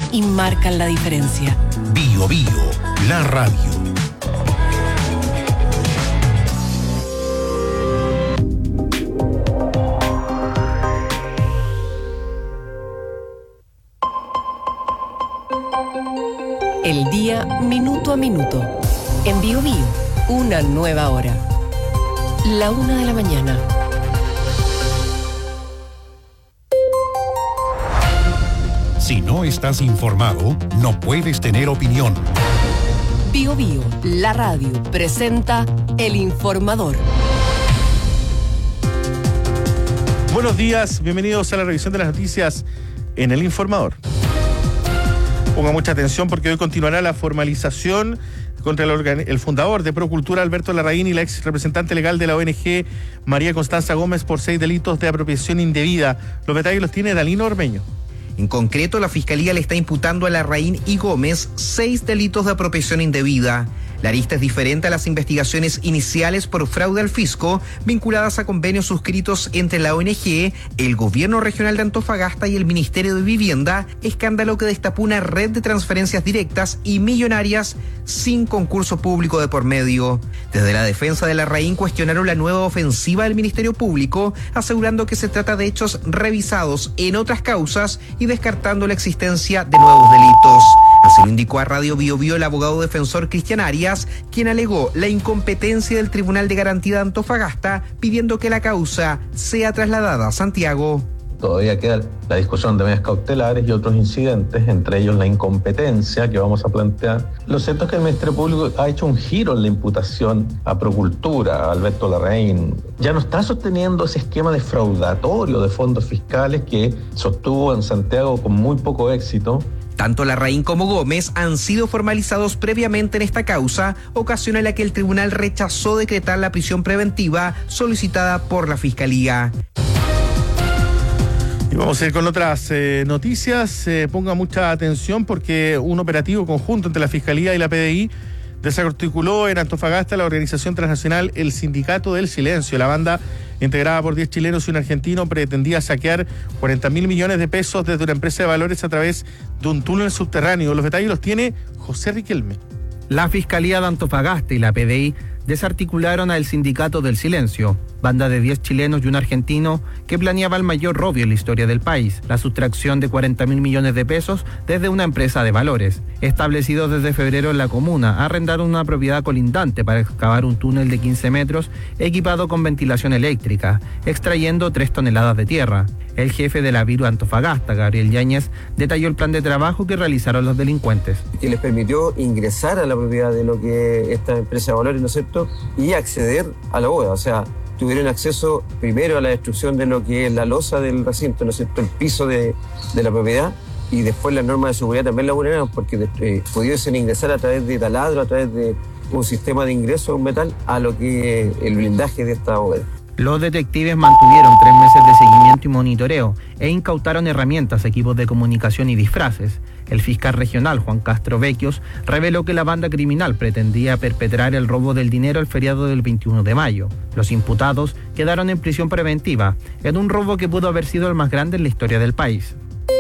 y marcan la diferencia. Bio Bio, la radio. El día minuto a minuto. En Bio Bio, una nueva hora. 1:00 a.m. Si no estás informado, no puedes tener opinión. Bio Bio, la radio, presenta El Informador. Buenos días, bienvenidos a la revisión de las noticias en El Informador. Ponga mucha atención porque hoy continuará la formalización contra el fundador de Procultura, Alberto Larraín, y la ex representante legal de la ONG, María Constanza Gómez, por 6 delitos de apropiación indebida. Los detalles los tiene Dalino Ormeño. En concreto, la Fiscalía le está imputando a Larraín y Gómez 6 delitos de apropiación indebida. La arista es diferente a las investigaciones iniciales por fraude al fisco vinculadas a convenios suscritos entre la ONG, el Gobierno Regional de Antofagasta y el Ministerio de Vivienda, escándalo que destapó una red de transferencias directas y millonarias sin concurso público de por medio. Desde la defensa de Larraín cuestionaron la nueva ofensiva del Ministerio Público, asegurando que se trata de hechos revisados en otras causas y descartando la existencia de nuevos delitos. Así lo indicó a Radio Bio Bio el abogado defensor Cristian Arias, quien alegó la incompetencia del Tribunal de Garantía de Antofagasta, pidiendo que la causa sea trasladada a Santiago. Todavía queda la discusión de medidas cautelares y otros incidentes, entre ellos la incompetencia que vamos a plantear. Lo cierto es que el Ministerio Público ha hecho un giro en la imputación a Procultura, a Alberto Larraín. Ya no está sosteniendo ese esquema defraudatorio de fondos fiscales que sostuvo en Santiago con muy poco éxito. Tanto Larraín como Gómez han sido formalizados previamente en esta causa, ocasión en la que el tribunal rechazó decretar la prisión preventiva solicitada por la Fiscalía. Y vamos a ir con otras noticias. Ponga mucha atención porque un operativo conjunto entre la Fiscalía y la PDI desarticuló en Antofagasta la organización transnacional El Sindicato del Silencio. La banda, integrada por 10 chilenos y un argentino, pretendía saquear 40.000 millones de pesos desde una empresa de valores a través de un túnel subterráneo. Los detalles los tiene José Riquelme. La Fiscalía de Antofagasta y la PDI desarticularon a El Sindicato del Silencio, banda de 10 chilenos y un argentino que planeaba el mayor robo en la historia del país, la sustracción de 40.000 millones de pesos desde una empresa de valores. Establecidos desde febrero en la comuna, arrendaron una propiedad colindante para excavar un túnel de 15 metros equipado con ventilación eléctrica, extrayendo 3 toneladas de tierra. El jefe de la Viru Antofagasta, Gabriel Yáñez, detalló el plan de trabajo que realizaron los delincuentes. Que les permitió ingresar a la propiedad de lo que esta empresa de valores, ¿no es cierto?, y acceder a la bóveda. O sea, tuvieron acceso primero a la destrucción de lo que es la losa del recinto, ¿no es cierto?, el piso de la propiedad, y después las normas de seguridad también la vulneraron porque pudiesen ingresar a través de taladro, a través de un sistema de ingreso de un metal a lo que es el blindaje de esta bóveda. Los detectives mantuvieron 3 meses de seguimiento y monitoreo e incautaron herramientas, equipos de comunicación y disfraces. El fiscal regional, Juan Castro Vecchios, reveló que la banda criminal pretendía perpetrar el robo del dinero el feriado del 21 de mayo. Los imputados quedaron en prisión preventiva en un robo que pudo haber sido el más grande en la historia del país.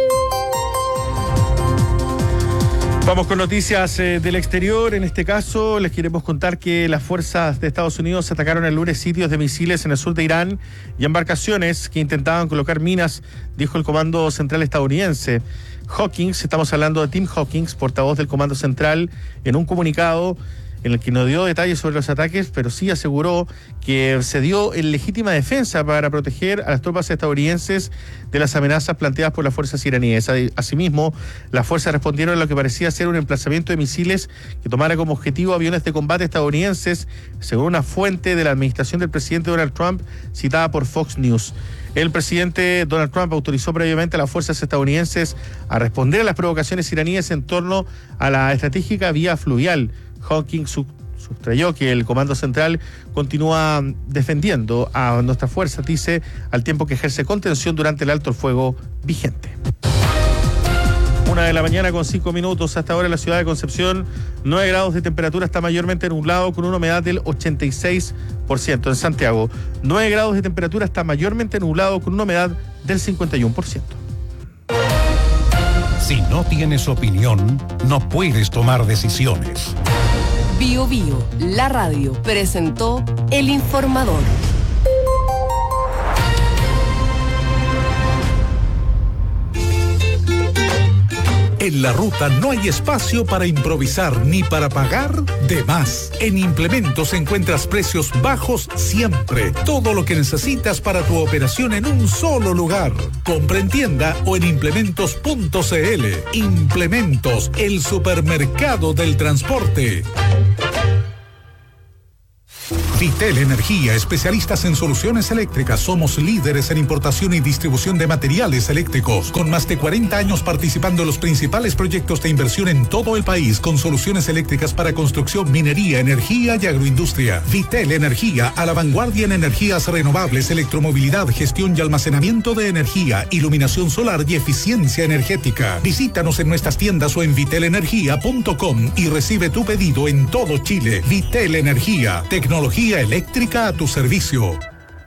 Vamos con noticias del exterior. En este caso, les queremos contar que las fuerzas de Estados Unidos atacaron el lunes sitios de misiles en el sur de Irán y embarcaciones que intentaban colocar minas, dijo el Comando Central estadounidense. Hawkins, estamos hablando de Tim Hawkins, portavoz del Comando Central, en un comunicado en el que no dio detalles sobre los ataques, pero sí aseguró que se dio en legítima defensa para proteger a las tropas estadounidenses de las amenazas planteadas por las fuerzas iraníes. Asimismo, las fuerzas respondieron a lo que parecía ser un emplazamiento de misiles que tomara como objetivo aviones de combate estadounidenses, según una fuente de la administración del presidente Donald Trump citada por Fox News. El presidente Donald Trump autorizó previamente a las fuerzas estadounidenses a responder a las provocaciones iraníes en torno a la estratégica vía fluvial. Hawkins sustrayó que el Comando Central continúa defendiendo a nuestras fuerzas, dice, al tiempo que ejerce contención durante el alto el fuego vigente. 1:00 a.m. con 5 minutos. Hasta ahora en la ciudad de Concepción, 9 grados de temperatura, está mayormente nublado con una humedad del 86%. En Santiago, 9 grados de temperatura, está mayormente nublado con una humedad del 51%. Si no tienes opinión, no puedes tomar decisiones. Bio Bio, la radio, presentó El Informador. En la ruta no hay espacio para improvisar ni para pagar de más. En Implementos encuentras precios bajos siempre. Todo lo que necesitas para tu operación en un solo lugar. Compra en tienda o en implementos.cl. Implementos, el supermercado del transporte. Vitel Energía, especialistas en soluciones eléctricas. Somos líderes en importación y distribución de materiales eléctricos, con más de 40 años participando en los principales proyectos de inversión en todo el país, con soluciones eléctricas para construcción, minería, energía y agroindustria. Vitel Energía, a la vanguardia en energías renovables, electromovilidad, gestión y almacenamiento de energía, iluminación solar y eficiencia energética. Visítanos en nuestras tiendas o en vitelenergia.com y recibe tu pedido en todo Chile. Vitel Energía, tecnología eléctrica a tu servicio.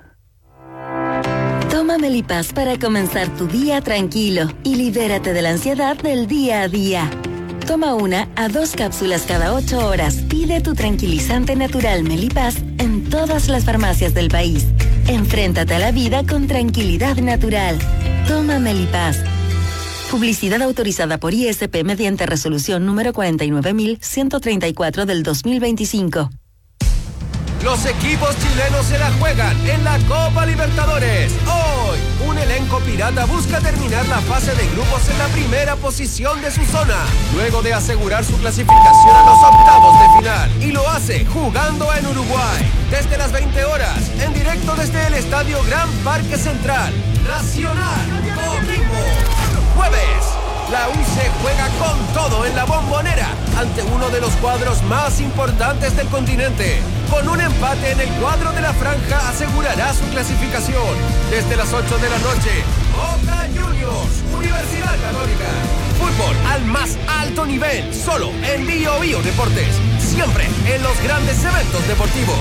Toma Melipaz para comenzar tu día tranquilo y libérate de la ansiedad del día a día. Toma 1 a 2 cápsulas cada 8 horas. Pide tu tranquilizante natural Melipaz en todas las farmacias del país. Enfréntate a la vida con tranquilidad natural. Toma Melipaz. Publicidad autorizada por ISP mediante resolución número 49134 del 2025. Los equipos chilenos se la juegan en la Copa Libertadores. Hoy, un elenco pirata busca terminar la fase de grupos en la primera posición de su zona, luego de asegurar su clasificación a los octavos de final. Y lo hace jugando en Uruguay, desde las 20 horas, en directo desde el Estadio Gran Parque Central. Nacional, Coquimbo. Jueves, la U se juega con todo en la Bombonera, ante uno de los cuadros más importantes del continente. Con un empate en el cuadro de la franja asegurará su clasificación. Desde las 8 de la noche, Boca Juniors, Universidad Católica. Fútbol al más alto nivel, solo en Bio Bio Deportes. Siempre en los grandes eventos deportivos.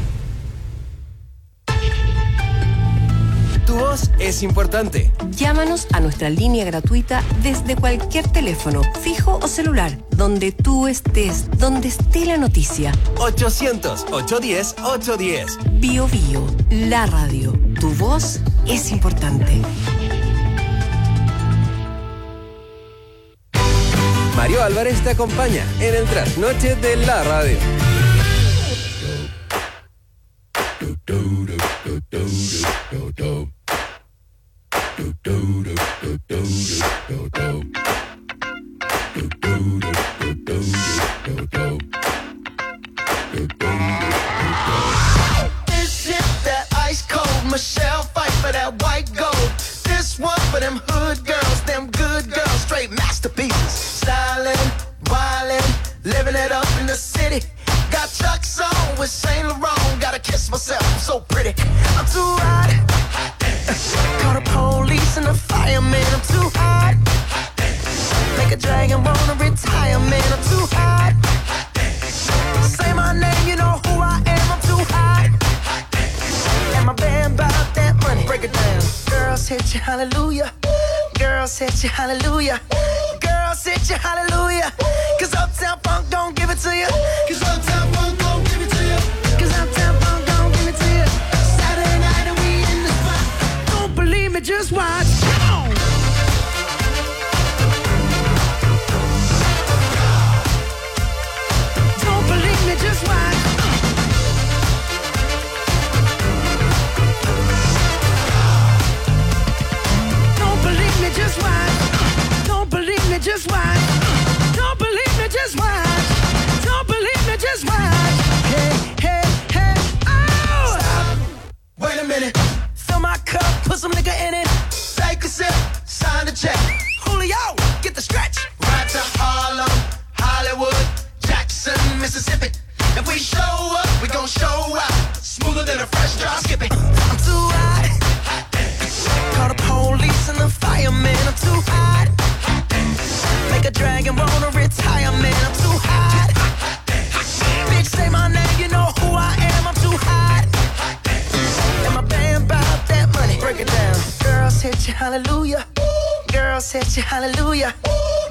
Tu voz es importante. Llámanos a nuestra línea gratuita desde cualquier teléfono, fijo o celular, donde tú estés, donde esté la noticia. 800-810-810. Bio Bio, la radio. Tu voz es importante. Mario Álvarez te acompaña en el trasnoche de la radio. This shit that ice cold Michelle fight for that white gold. This one for them hood girls, them good girls, straight masterpieces. Stylin', wildin', living it up in the city. Got Chuck's on with Saint Laurent. Gotta kiss myself, I'm so pretty. I'm too hot. Call the police and the fireman. I'm too hot. Make a dragon wanna retire, man. I'm too hot. Say my name, you know who I am. I'm too hot. And my band bought that money. Break it down. Girls hit you, hallelujah. Girls hit you, hallelujah. Girls hit you, hallelujah. Cause Uptown Funk don't give it to you. Cause Uptown Funk don't give it to you. Cause Uptown Funk don't give it to you. Saturday night and we in the spot. Don't believe me, just watch. Come on. Don't believe me, just watch. Don't believe me, just watch. Don't believe me, just watch. Don't believe me, just watch. Don't believe me, just watch. Hey, hey, hey, oh! Stop. Wait a minute. Fill my cup, put some nigga in it. Take a sip, sign the check. Julio, get the stretch. Right to Harlem, Hollywood, Jackson, Mississippi. If we show up, we gon' show out. Smoother than a fresh drop. Skip it. I'm too hot. Call the police and the fireman. I'm too hot. Make a dragon wanna retire, man. I'm too hot. Bitch, say my name, you know who I am. I'm too hot. And my band bought that money. Break it down. Girls hit you, hallelujah. Girls hit you, hallelujah.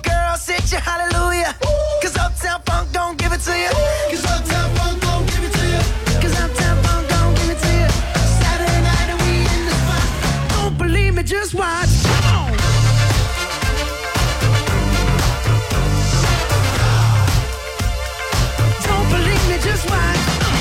sit you hallelujah. Cause Uptown Funk don't give it to you. Cause Uptown Funk don't give it to you. Cause Uptown Funk don't give it to you. Saturday night and we in the spot. Don't believe me, just watch. Come on. Don't believe me, just watch.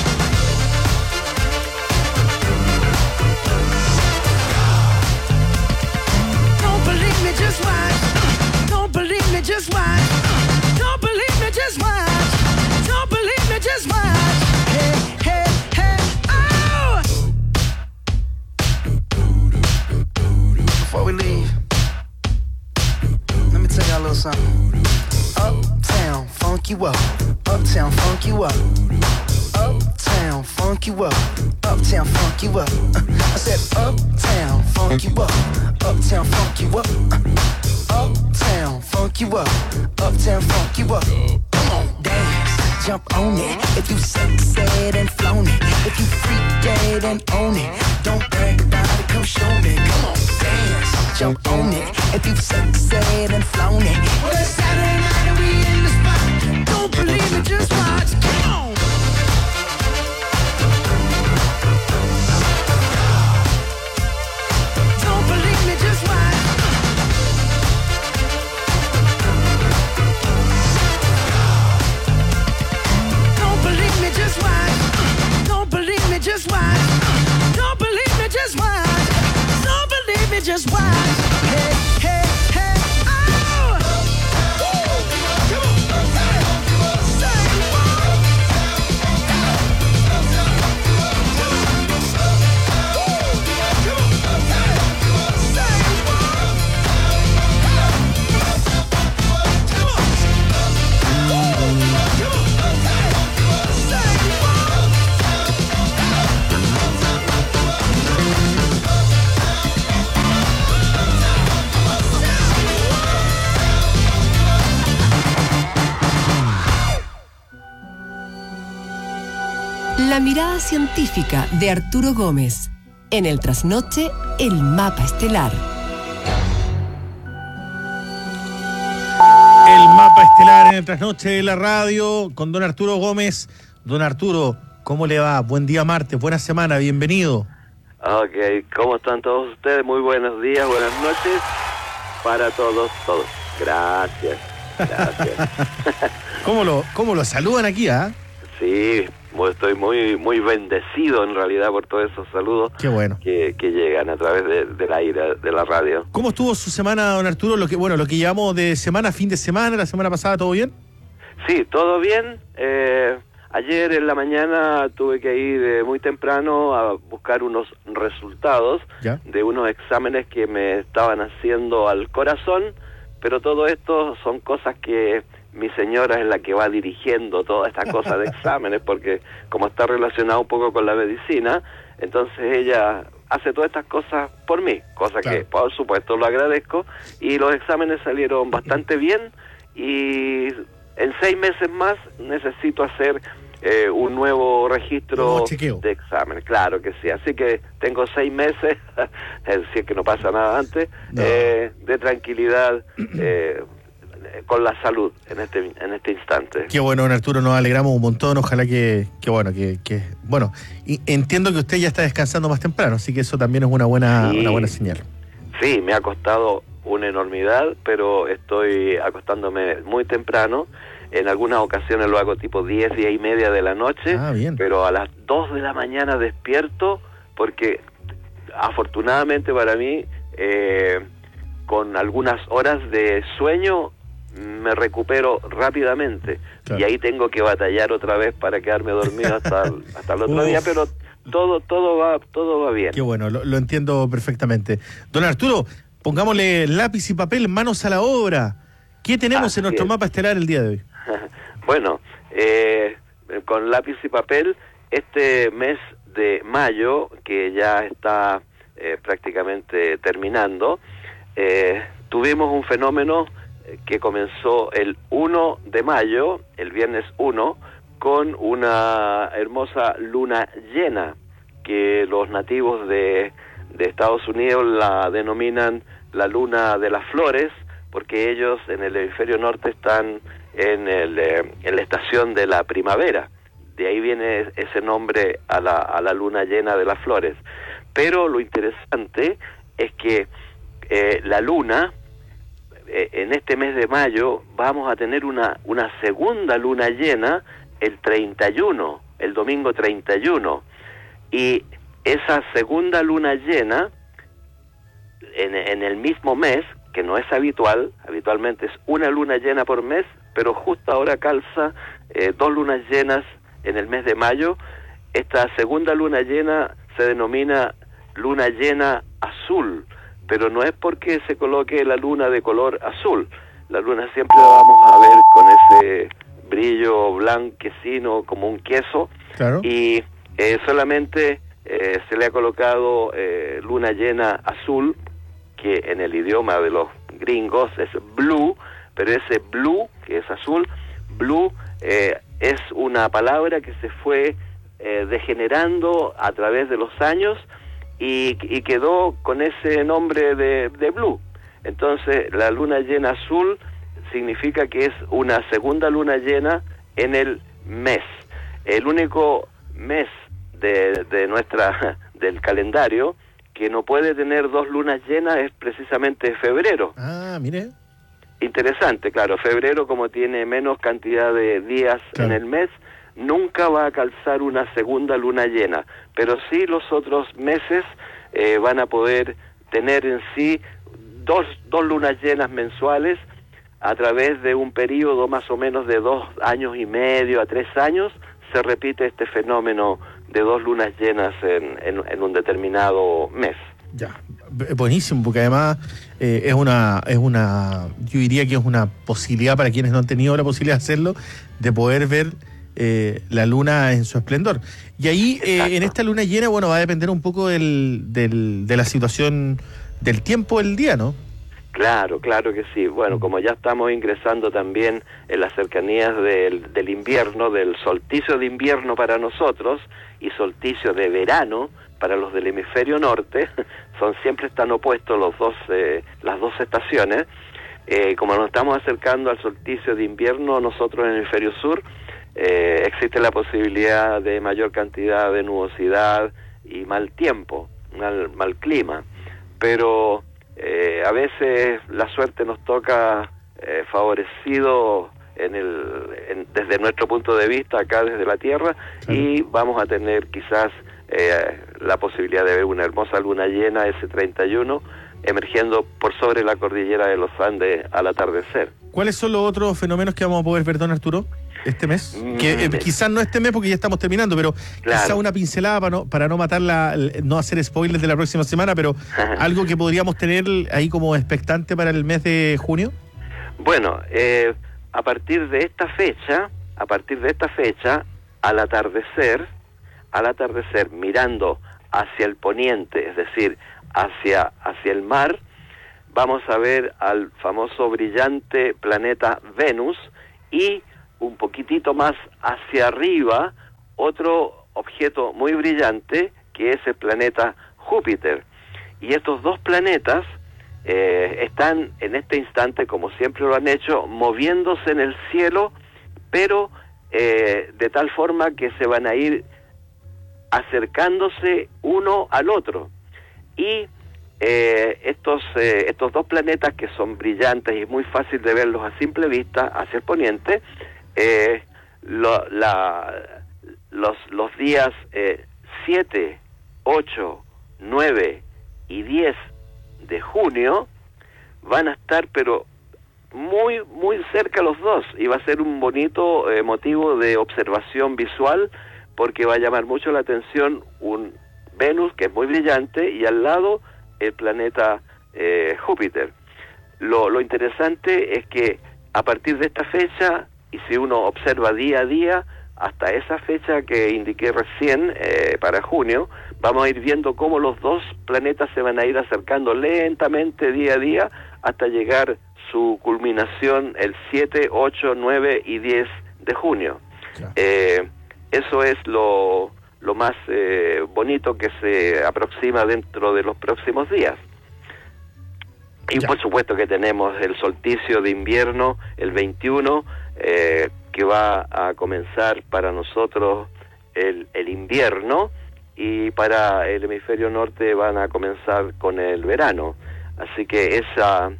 Don't believe me, just watch. Don't believe me, just watch. Don't believe me, just watch. Don't believe me, just watch. Hey, hey, hey, oh! Before we leave, let me tell y'all a little something. Uptown, funk you up. Uptown, funk you up. Uptown, funk you up. Uptown, funk you up. I said uptown, funk you up. Uptown, funk you up. Uptown, funk you up. Uptown, funk you up. Come on, dance, jump on it. If you sexed and flown it. If you freak dead and own it. Don't brag about it, come show me. Come on, dance, jump on it. If you sexed and flown it. Well, it's Saturday night and we in the spot. Don't believe it, just watch. Come on. Don't believe me, just watch. Don't believe me, just watch. Don't believe me, just watch. Don't believe me, just watch. Don't believe me, just watch. Hey, hey, hey, oh! Come on, say what? La mirada científica de Arturo Gómez. En el trasnoche, el mapa estelar. El mapa estelar en el trasnoche de la radio con don Arturo Gómez. Don Arturo, ¿cómo le va? Buen día martes, buena semana, bienvenido. Ok, ¿cómo están todos ustedes? Muy buenos días, buenas noches para todos. Gracias. ¿Cómo lo saludan aquí, ah? Sí, estoy muy bendecido en realidad por todos esos saludos. Qué bueno. Que llegan a través del aire, de la radio. ¿Cómo estuvo su semana, don Arturo? Lo que llevamos de semana, fin de semana, la semana pasada, ¿todo bien? Sí, todo bien. Ayer en la mañana tuve que ir muy temprano a buscar unos resultados de unos exámenes que me estaban haciendo al corazón, pero todo esto son cosas que mi señora es la que va dirigiendo toda esta cosa de exámenes, porque como está relacionado un poco con la medicina, entonces ella hace todas estas cosas por mí, cosa que por supuesto lo agradezco, y los exámenes salieron bastante bien, y en 6 meses más necesito hacer un nuevo registro de exámenes, claro que sí, así que tengo 6 meses, si es que no pasa nada antes, de tranquilidad, con la salud en este instante. Qué bueno, don Arturo, nos alegramos un montón, ojalá que y entiendo que usted ya está descansando más temprano, así que eso también es una buena señal. Sí, me ha costado una enormidad, pero estoy acostándome muy temprano. En algunas ocasiones lo hago tipo 10:30 de la noche, pero a las 2 de la mañana despierto, porque afortunadamente para mí, con algunas horas de sueño, me recupero rápidamente, y ahí tengo que batallar otra vez para quedarme dormido hasta el otro día, pero todo va bien. Qué bueno, lo entiendo perfectamente. Don Arturo, pongámosle lápiz y papel, manos a la obra. ¿Qué tenemos en nuestro mapa estelar el día de hoy? Bueno, con lápiz y papel, este mes de mayo, que ya está prácticamente terminando, tuvimos un fenómeno que comenzó el 1 de mayo, el viernes 1, con una hermosa luna llena, que los nativos de Estados Unidos la denominan la luna de las flores, porque ellos en el hemisferio norte están en la estación de la primavera. De ahí viene ese nombre a la luna llena de las flores. Pero lo interesante es que la luna, en este mes de mayo, vamos a tener una segunda luna llena el 31, el domingo 31. Y esa segunda luna llena, en el mismo mes, que no es habitual, habitualmente es una luna llena por mes, pero justo ahora calza 2 lunas llenas en el mes de mayo. Esta segunda luna llena se denomina luna llena azul, pero no es porque se coloque la luna de color azul. La luna siempre la vamos a ver con ese brillo blanquecino como un queso. Claro. Y solamente se le ha colocado luna llena azul, que en el idioma de los gringos es blue, pero ese blue, que es azul, blue es una palabra que se fue degenerando a través de los años y quedó con ese nombre de blue. Entonces la luna llena azul significa que es una segunda luna llena en el mes. El único mes del calendario que no puede tener 2 lunas llenas es precisamente febrero. Ah, mire. Interesante, claro. Febrero, como tiene menos cantidad de días en el mes, nunca va a calzar una segunda luna llena. Pero sí los otros meses van a poder tener en sí dos lunas llenas mensuales a través de un periodo más o menos de 2 años y medio a 3 años. Se repite este fenómeno de 2 lunas llenas en un determinado mes. Ya, buenísimo, porque además yo diría que es una posibilidad para quienes no han tenido la posibilidad de hacerlo, de poder ver la luna en su esplendor. Y ahí, en esta luna llena, bueno, va a depender un poco de la situación del tiempo del día, ¿no? Claro que sí. Bueno, como ya estamos ingresando también en las cercanías del invierno, del solsticio de invierno para nosotros y solsticio de verano para los del hemisferio norte, siempre están opuestos las dos estaciones. Como nos estamos acercando al solsticio de invierno, nosotros en el hemisferio sur, existe la posibilidad de mayor cantidad de nubosidad y mal tiempo, mal clima. Pero a veces la suerte nos toca favorecido desde nuestro punto de vista acá desde la Tierra, y vamos a tener quizás la posibilidad de ver una hermosa luna llena ese 31 emergiendo por sobre la cordillera de los Andes al atardecer. ¿Cuáles son los otros fenómenos que vamos a poder ver, don Arturo, este mes? Que quizás no este mes porque ya estamos terminando, pero quizás una pincelada para no matarla, no hacer spoilers de la próxima semana, pero algo que podríamos tener ahí como expectante para el mes de junio. Bueno, a partir de esta fecha, al atardecer, mirando hacia el poniente, es decir, hacia el mar, vamos a ver al famoso brillante planeta Venus, y un poquitito más hacia arriba otro objeto muy brillante que es el planeta Júpiter. Y estos 2 planetas están en este instante, como siempre lo han hecho, moviéndose en el cielo, pero de tal forma que se van a ir acercándose uno al otro. Y estos 2 planetas, que son brillantes y muy fácil de verlos a simple vista hacia el poniente, los días 7, 8, 9 y 10 de junio van a estar pero muy muy cerca los dos, y va a ser un bonito motivo de observación visual, porque va a llamar mucho la atención un Venus que es muy brillante y al lado el planeta Júpiter. Lo interesante es que a partir de esta fecha, y si uno observa día a día, hasta esa fecha que indiqué recién, para junio, vamos a ir viendo cómo los 2 planetas se van a ir acercando lentamente día a día hasta llegar su culminación el 7, 8, 9 y 10 de junio. Claro. Eso es lo más bonito que se aproxima dentro de los próximos días. Y por supuesto que tenemos el solsticio de invierno, el 21, que va a comenzar para nosotros el invierno, y para el hemisferio norte van a comenzar con el verano. Así que esa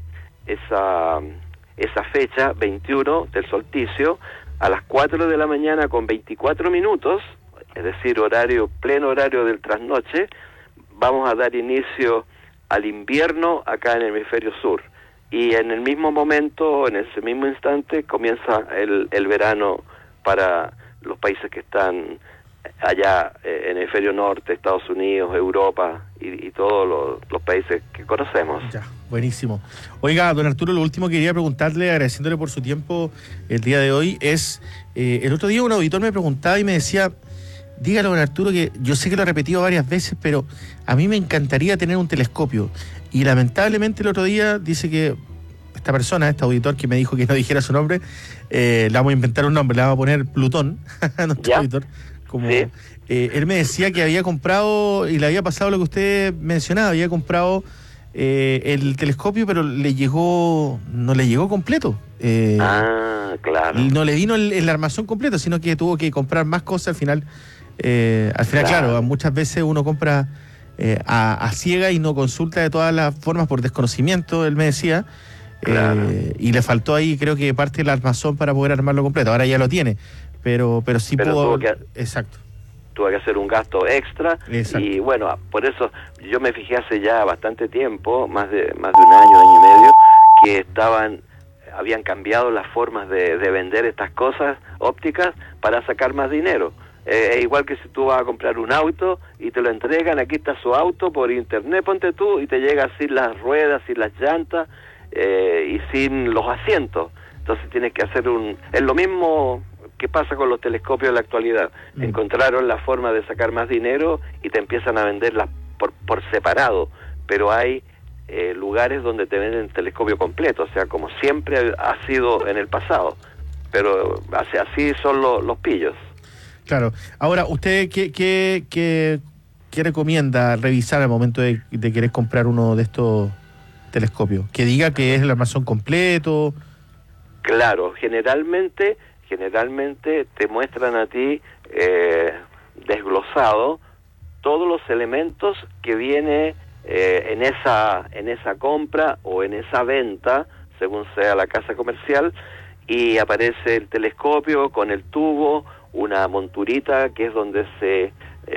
fecha, 21 del solsticio, a las 4 de la mañana con 24 minutos, es decir, pleno horario del trasnoche, vamos a dar inicio al invierno acá en el hemisferio sur. Y en el mismo momento, en ese mismo instante, comienza el verano para los países que están allá en el hemisferio norte, Estados Unidos, Europa y todos los países que conocemos. Ya, buenísimo. Oiga, don Arturo, lo último que quería preguntarle, agradeciéndole por su tiempo el día de hoy, es, el otro día un auditor me preguntaba y me decía, dígale, don Arturo, que yo sé que lo he repetido varias veces, pero a mí me encantaría tener un telescopio. Y lamentablemente el otro día dice que esta persona, este auditor que me dijo que no dijera su nombre, le vamos a inventar un nombre, le vamos a poner Plutón, nuestro auditor. Como, sí. Él me decía que había comprado, y le había pasado lo que usted mencionaba, había comprado el telescopio, pero no le llegó completo. Claro. Y no le vino el armazón completo, sino que tuvo que comprar más cosas al final. Claro, muchas veces uno compra a ciega y no consulta de todas las formas por desconocimiento, él me decía. Claro. Y le faltó ahí, creo que parte del armazón para poder armarlo completo. Ahora ya lo tiene. Pero sí pudo... Exacto. Tuvo que hacer un gasto extra. Exacto. Y bueno, por eso yo me fijé hace ya bastante tiempo, más de un año y medio, que habían cambiado las formas de vender estas cosas ópticas para sacar más dinero. Es igual que si tú vas a comprar un auto y te lo entregan, aquí está su auto por internet, ponte tú, y te llega sin las ruedas, sin las llantas y sin los asientos. Entonces tienes que hacer es lo mismo que pasa con los telescopios en la actualidad. Encontraron la forma de sacar más dinero y te empiezan a venderlas por separado, pero hay lugares donde te venden el telescopio completo, o sea, como siempre ha sido en el pasado, pero así son los pillos. Claro. Ahora, ¿usted qué recomienda revisar al momento de querer comprar uno de estos telescopios? ¿Que diga que es el armazón completo? Claro, generalmente te muestran a ti desglosado todos los elementos que viene en esa compra o en esa venta, según sea la casa comercial, y aparece el telescopio con el tubo, una monturita que es donde se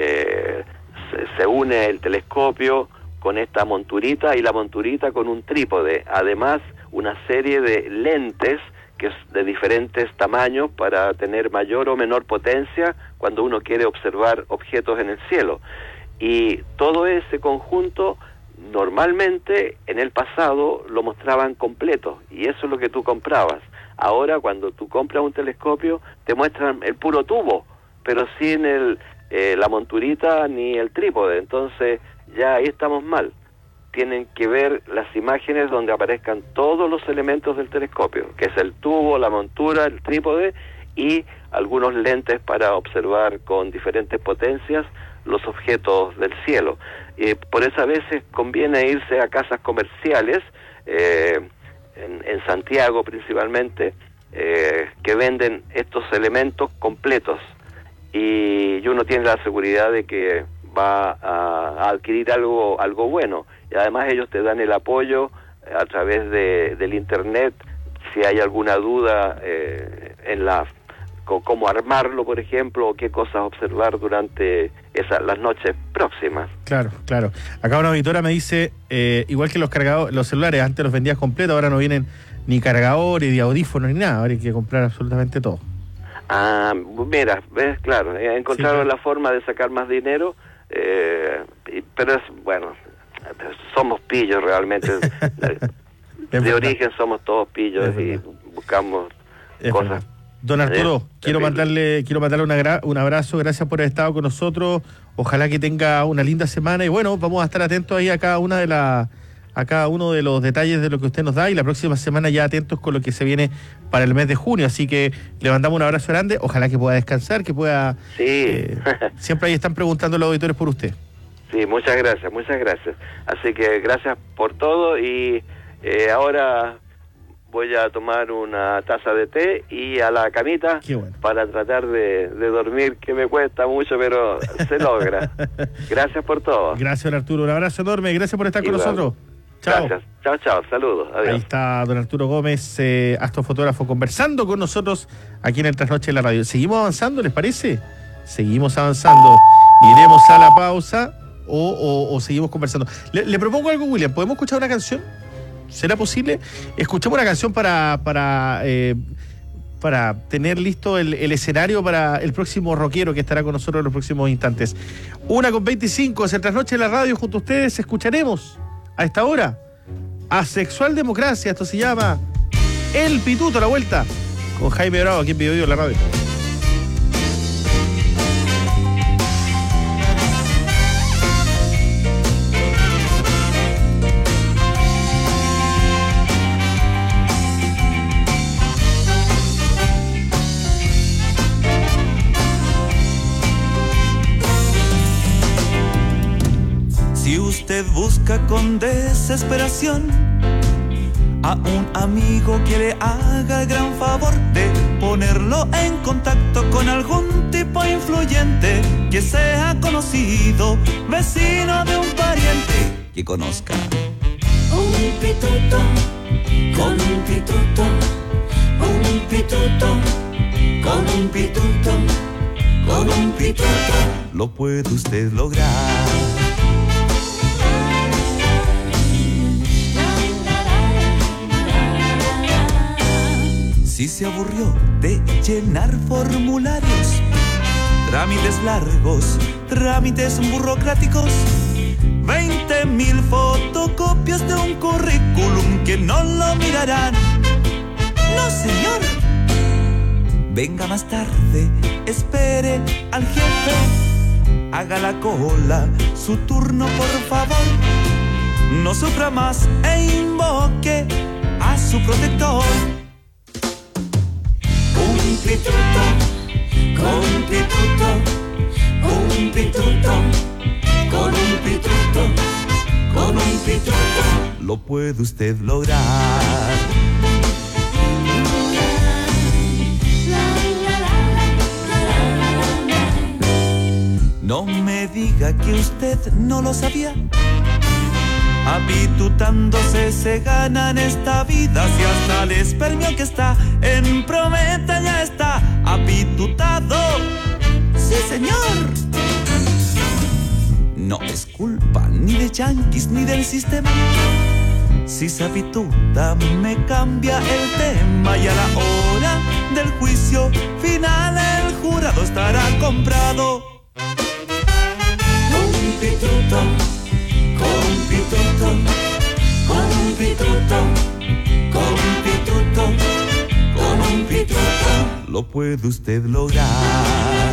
une el telescopio con esta monturita, y la monturita con un trípode, además una serie de lentes que es de diferentes tamaños para tener mayor o menor potencia cuando uno quiere observar objetos en el cielo. Y todo ese conjunto normalmente en el pasado lo mostraban completo, y eso es lo que tú comprabas. Ahora cuando tú compras un telescopio te muestran el puro tubo, pero sin la monturita ni el trípode, entonces ya ahí estamos mal. Tienen que ver las imágenes donde aparezcan todos los elementos del telescopio, que es el tubo, la montura, el trípode y algunos lentes para observar con diferentes potencias los objetos del cielo. Por eso a veces conviene irse a casas comerciales, en Santiago principalmente, que venden estos elementos completos, y uno tiene la seguridad de que va a adquirir algo bueno, y además ellos te dan el apoyo a través del internet si hay alguna duda en cómo armarlo, por ejemplo, o qué cosas observar durante las noches próximas. Claro. Acá una auditora me dice, igual que los celulares, antes los vendías completos, ahora no vienen ni cargadores, ni audífonos, ni nada, ahora hay que comprar absolutamente todo. Mira, ves, claro, encontraron la forma de sacar más dinero, pero somos pillos realmente. de origen somos todos pillos y buscamos cosas. Don Arturo, quiero mandarle un abrazo, gracias por haber estado con nosotros, ojalá que tenga una linda semana, y bueno, vamos a estar atentos ahí a cada uno de los detalles de lo que usted nos da, y la próxima semana ya atentos con lo que se viene para el mes de junio, así que le mandamos un abrazo grande, ojalá que pueda descansar, que pueda... Sí. Siempre ahí están preguntando los auditores por usted. Sí, muchas gracias, así que gracias por todo, y Ahora voy a tomar una taza de té y a la camita para tratar de dormir, que me cuesta mucho, pero se logra. Gracias por todo. Gracias, don Arturo. Un abrazo enorme. Gracias por estar con nosotros. Chao. Gracias. Chao. Saludos. Adiós. Ahí está don Arturo Gómez, astrofotógrafo, conversando con nosotros aquí en el Trasnoche de la Radio. ¿Seguimos avanzando, les parece? Seguimos avanzando. Iremos a la pausa o seguimos conversando. Le propongo algo, William. ¿Podemos escuchar una canción? ¿Será posible? Escuchemos una canción para tener listo el escenario para el próximo rockero que estará con nosotros en los próximos instantes. 1:25, es el Trasnoche de la Radio. Junto a ustedes escucharemos a esta hora a Sexual Democracia. Esto se llama El Pituto, a la vuelta, con Jaime Bravo aquí en Bio Bio, la radio. Si usted busca con desesperación a un amigo que le haga el gran favor de ponerlo en contacto con algún tipo influyente que sea conocido, vecino de un pariente que conozca un pituto, con un pituto, un pituto, con un pituto, con un pituto, lo puede usted lograr. Si se aburrió de llenar formularios, trámites largos, trámites burocráticos, 20,000 fotocopias de un currículum que no lo mirarán. No, señor. Venga más tarde, espere al jefe, haga la cola, su turno por favor. No sufra más e invoque a su protector. Un pituto, con un pituto, un pituto, con un pituto, con un pituto, lo puede usted lograr. No me diga que usted no lo sabía. Apitutándose se gana en esta vida. Si hasta el espermio que está en prometa ya está apitutado. Sí, señor. No es culpa ni de yanquis ni del sistema. Si se apituta me cambia el tema. Y a la hora del juicio final el jurado estará comprado. Un pituto, con un pituto, con un pituto, con un pituto, con un pituto, lo puede usted lograr.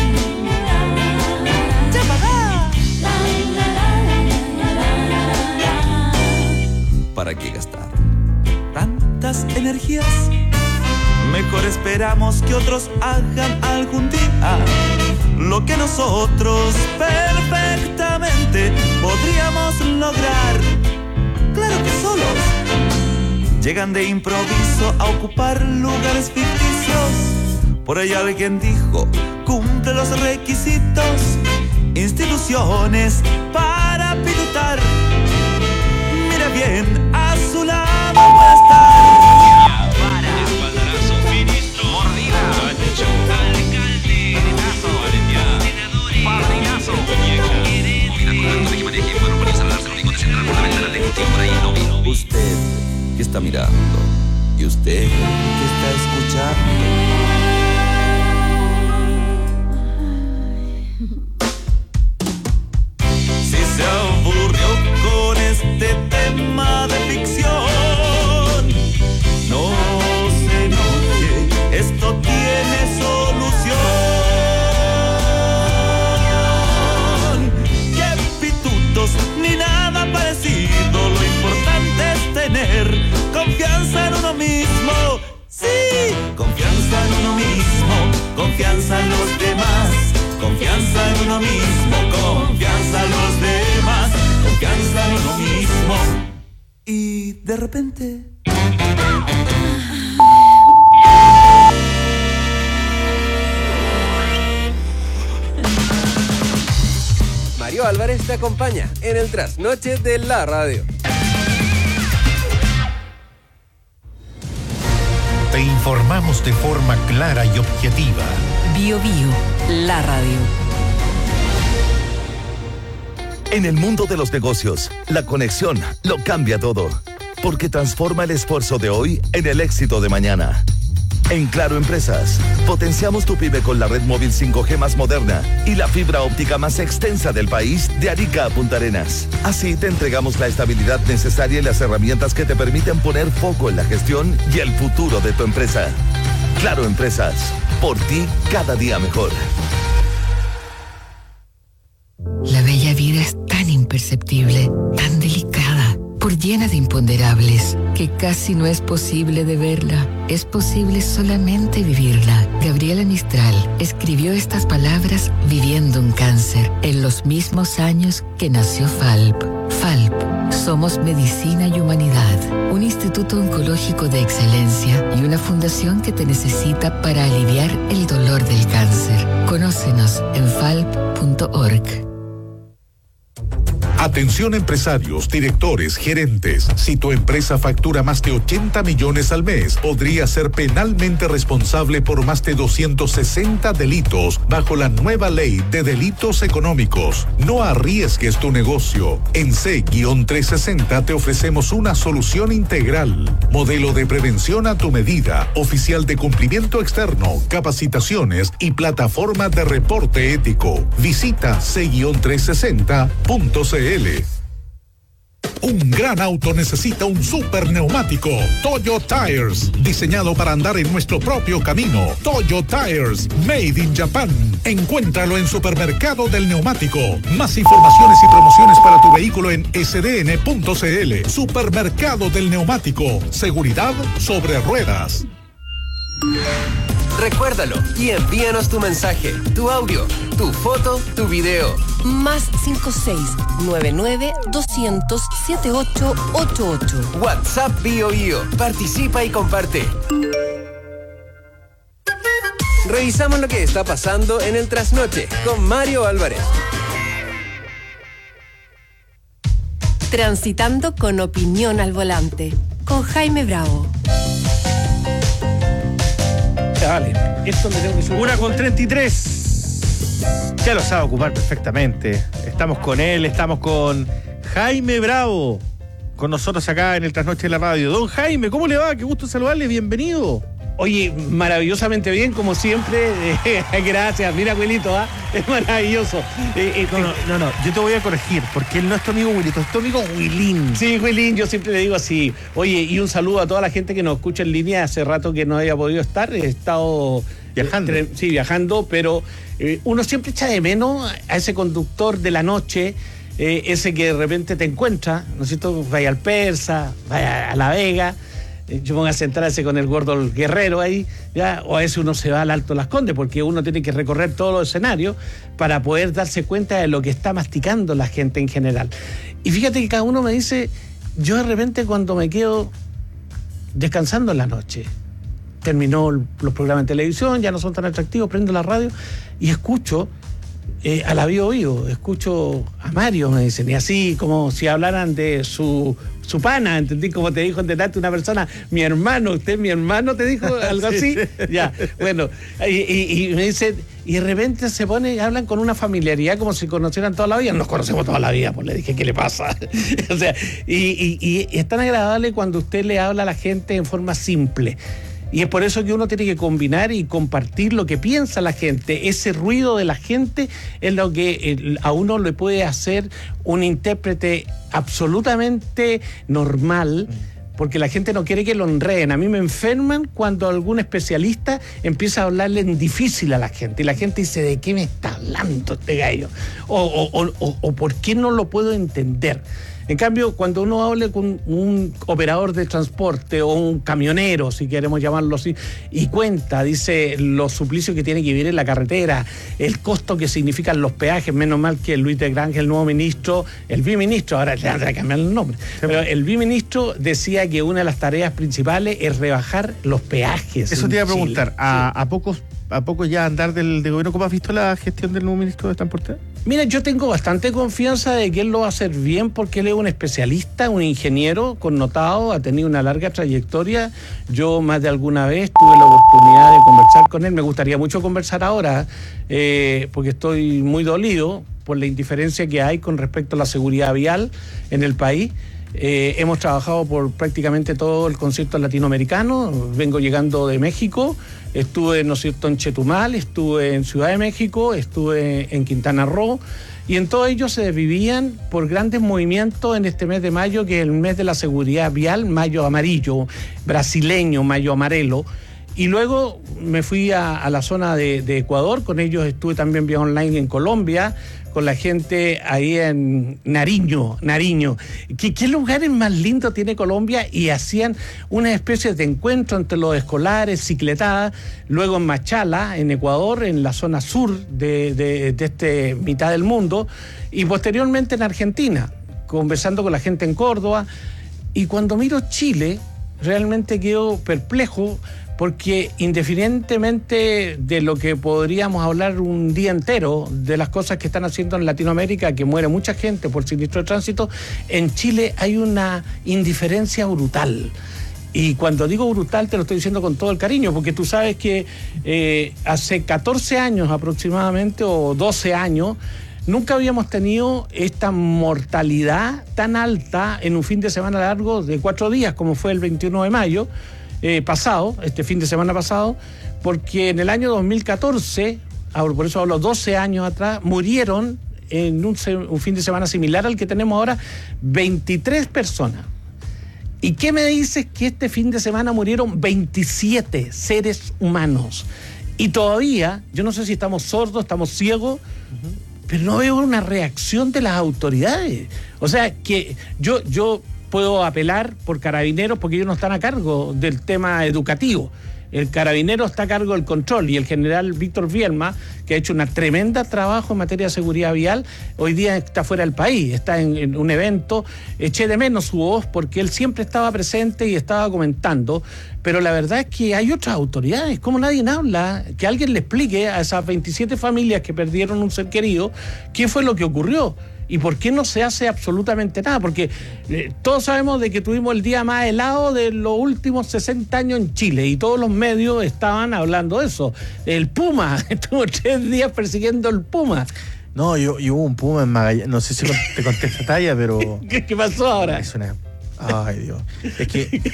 ¿Para qué gastar tantas energías? Mejor esperamos que otros hagan algún día lo que nosotros perfectamente podríamos lograr. Claro que solos llegan de improviso a ocupar lugares ficticios. Por ahí alguien dijo, cumple los requisitos, instituciones para pilotar. Mira bien, a su lado va a estar. Usted que está mirando y usted que está escuchando. Si se aburrió con este tema de ficción, no se enoje, esto tiene solución. Que pitutos ni nada parecido, lo importante es tener confianza en uno mismo. Sí, confianza en uno mismo, confianza en los demás, confianza en uno mismo, confianza en los demás, confianza en uno mismo. Y de repente... Mario Álvarez te acompaña en el trasnoche de la radio. Te informamos de forma clara y objetiva. Bio Bio, la radio. En el mundo de los negocios, la conexión lo cambia todo, porque transforma el esfuerzo de hoy en el éxito de mañana. En Claro Empresas, potenciamos tu pyme con la red móvil 5G más moderna y la fibra óptica más extensa del país de Arica a Punta Arenas. Así te entregamos la estabilidad necesaria y las herramientas que te permiten poner foco en la gestión y el futuro de tu empresa. Claro Empresas, por ti cada día mejor. La bella vida es tan imperceptible, tan delicada, por llena de imponderables, que casi no es posible de verla. Es posible solamente vivirla. Gabriela Mistral escribió estas palabras viviendo un cáncer en los mismos años que nació FALP. FALP, somos medicina y humanidad, un instituto oncológico de excelencia y una fundación que te necesita para aliviar el dolor del cáncer. Conócenos en falp.org. Atención empresarios, directores, gerentes. Si tu empresa factura más de 80 millones al mes, podría ser penalmente responsable por más de 260 delitos bajo la nueva ley de delitos económicos. No arriesgues tu negocio. En C-360 te ofrecemos una solución integral. Modelo de prevención a tu medida, oficial de cumplimiento externo, capacitaciones y plataforma de reporte ético. Visita C-360.cl. Un gran auto necesita un super neumático. Toyo Tires, diseñado para andar en nuestro propio camino. Toyo Tires, made in Japan. Encuéntralo en Supermercado del Neumático. Más informaciones y promociones para tu vehículo en sdn.cl. Supermercado del Neumático. Seguridad sobre ruedas. Recuérdalo y envíanos tu mensaje, tu audio, tu foto, tu video. Más 56-99-200-7888. WhatsApp Bio Bio. Participa y comparte. Revisamos lo que está pasando en el trasnoche con Mario Álvarez. Transitando con opinión al volante, con Jaime Bravo. Vale, esto me tengo que subir. 1:33. Ya lo sabe ocupar perfectamente. Estamos con él, estamos con Jaime Bravo, con nosotros acá en el Trasnoche de la Radio. Don Jaime, ¿cómo le va? Qué gusto saludarle, bienvenido. Oye, maravillosamente bien, como siempre. Gracias, mira, Wilito, es maravilloso. No, yo te voy a corregir, porque él no es tu amigo Wilito, es tu amigo Wilín. Sí, Wilín, yo siempre le digo así. Oye, y un saludo a toda la gente que nos escucha en línea. Hace rato que no había podido estar, he estado viajando. Viajando, pero uno siempre echa de menos a ese conductor de la noche, ese que de repente te encuentra, ¿no es cierto? Vaya al Persa, vaya a La Vega. Yo pongo a sentarse con el gordo el Guerrero ahí, ya, o a veces uno se va al Alto Las Condes, porque uno tiene que recorrer todos los escenarios para poder darse cuenta de lo que está masticando la gente en general. Y fíjate que cada uno me dice, yo de repente cuando me quedo descansando en la noche, terminó los programas de televisión, ya no son tan atractivos, prendo la radio y escucho a la Bio Bio, escucho a Mario, me dicen, y así como si hablaran de su pana, ¿entendí? Como te dijo delante una persona, mi hermano, usted mi hermano, te dijo algo así. Sí. Ya, bueno, y me dice, y de repente se pone, hablan con una familiaridad como si conocieran toda la vida. Nos conocemos toda la vida, pues le dije, ¿qué le pasa? O sea, y es tan agradable cuando usted le habla a la gente en forma simple. Y es por eso que uno tiene que combinar y compartir lo que piensa la gente. Ese ruido de la gente es lo que a uno le puede hacer un intérprete absolutamente normal, porque la gente no quiere que lo enreden. A mí me enferman cuando algún especialista empieza a hablarle en difícil a la gente. Y la gente dice, ¿de qué me está hablando este gallo? O ¿por qué no lo puedo entender? En cambio, cuando uno hable con un operador de transporte o un camionero, si queremos llamarlo así, y cuenta, dice, los suplicios que tiene que vivir en la carretera, el costo que significan los peajes, menos mal que Luis de Granja, el nuevo ministro, el biministro, ahora le van a cambiar el nombre, pero el biministro decía que una de las tareas principales es rebajar los peajes. Eso te iba a preguntar, Chile. ¿a poco ya andar del gobierno? ¿Cómo has visto la gestión del nuevo ministro de Transporte? Mira, yo tengo bastante confianza de que él lo va a hacer bien porque él es un especialista, un ingeniero connotado, ha tenido una larga trayectoria. Yo más de alguna vez tuve la oportunidad de conversar con él. Me gustaría mucho conversar ahora porque estoy muy dolido por la indiferencia que hay con respecto a la seguridad vial en el país. Hemos trabajado por prácticamente todo el concierto latinoamericano. Vengo llegando de México. Estuve, ¿no es cierto?, en Chetumal, estuve en Ciudad de México, estuve en Quintana Roo, y en todo ello se desvivían por grandes movimientos en este mes de mayo, que es el mes de la seguridad vial, mayo amarillo, brasileño, mayo amarelo. Y luego me fui a la zona de Ecuador, con ellos estuve también vía online en Colombia, con la gente ahí en Nariño. ¿Qué lugares más lindos tiene Colombia? Y hacían una especie de encuentro entre los escolares, cicletadas, luego en Machala, en Ecuador, en la zona sur de este mitad del mundo, y posteriormente en Argentina, conversando con la gente en Córdoba. Y cuando miro Chile, realmente quedo perplejo, porque independientemente de lo que podríamos hablar un día entero, de las cosas que están haciendo en Latinoamérica, que muere mucha gente por siniestro de tránsito, en Chile hay una indiferencia brutal. Y cuando digo brutal te lo estoy diciendo con todo el cariño, porque tú sabes que hace 14 años aproximadamente, o 12 años, nunca habíamos tenido esta mortalidad tan alta en un fin de semana largo de 4 días, como fue el 21 de mayo, pasado, este fin de semana pasado, porque en el año 2014, por eso hablo 12 años atrás, murieron en un fin de semana similar al que tenemos ahora 23 personas. ¿Y qué me dices que este fin de semana murieron 27 seres humanos? Y todavía, yo no sé si estamos sordos, estamos ciegos, pero no veo una reacción de las autoridades. O sea, que yo puedo apelar por Carabineros porque ellos no están a cargo del tema educativo. El Carabinero está a cargo del control, y el general Víctor Vielma, que ha hecho un tremendo trabajo en materia de seguridad vial, hoy día está fuera del país, está en un evento. Eché de menos su voz porque él siempre estaba presente y estaba comentando, pero la verdad es que hay otras autoridades, como nadie habla, que alguien le explique a esas 27 familias que perdieron un ser querido qué fue lo que ocurrió. ¿Y por qué no se hace absolutamente nada? Porque todos sabemos de que tuvimos el día más helado de los últimos 60 años en Chile, y todos los medios estaban hablando de eso. El Puma, estuvo 3 días persiguiendo el Puma. No, yo hubo un Puma en Magallanes, no sé si te conté esta talla, pero... ¿Qué pasó ahora? Es una... Ay, Dios. Es que...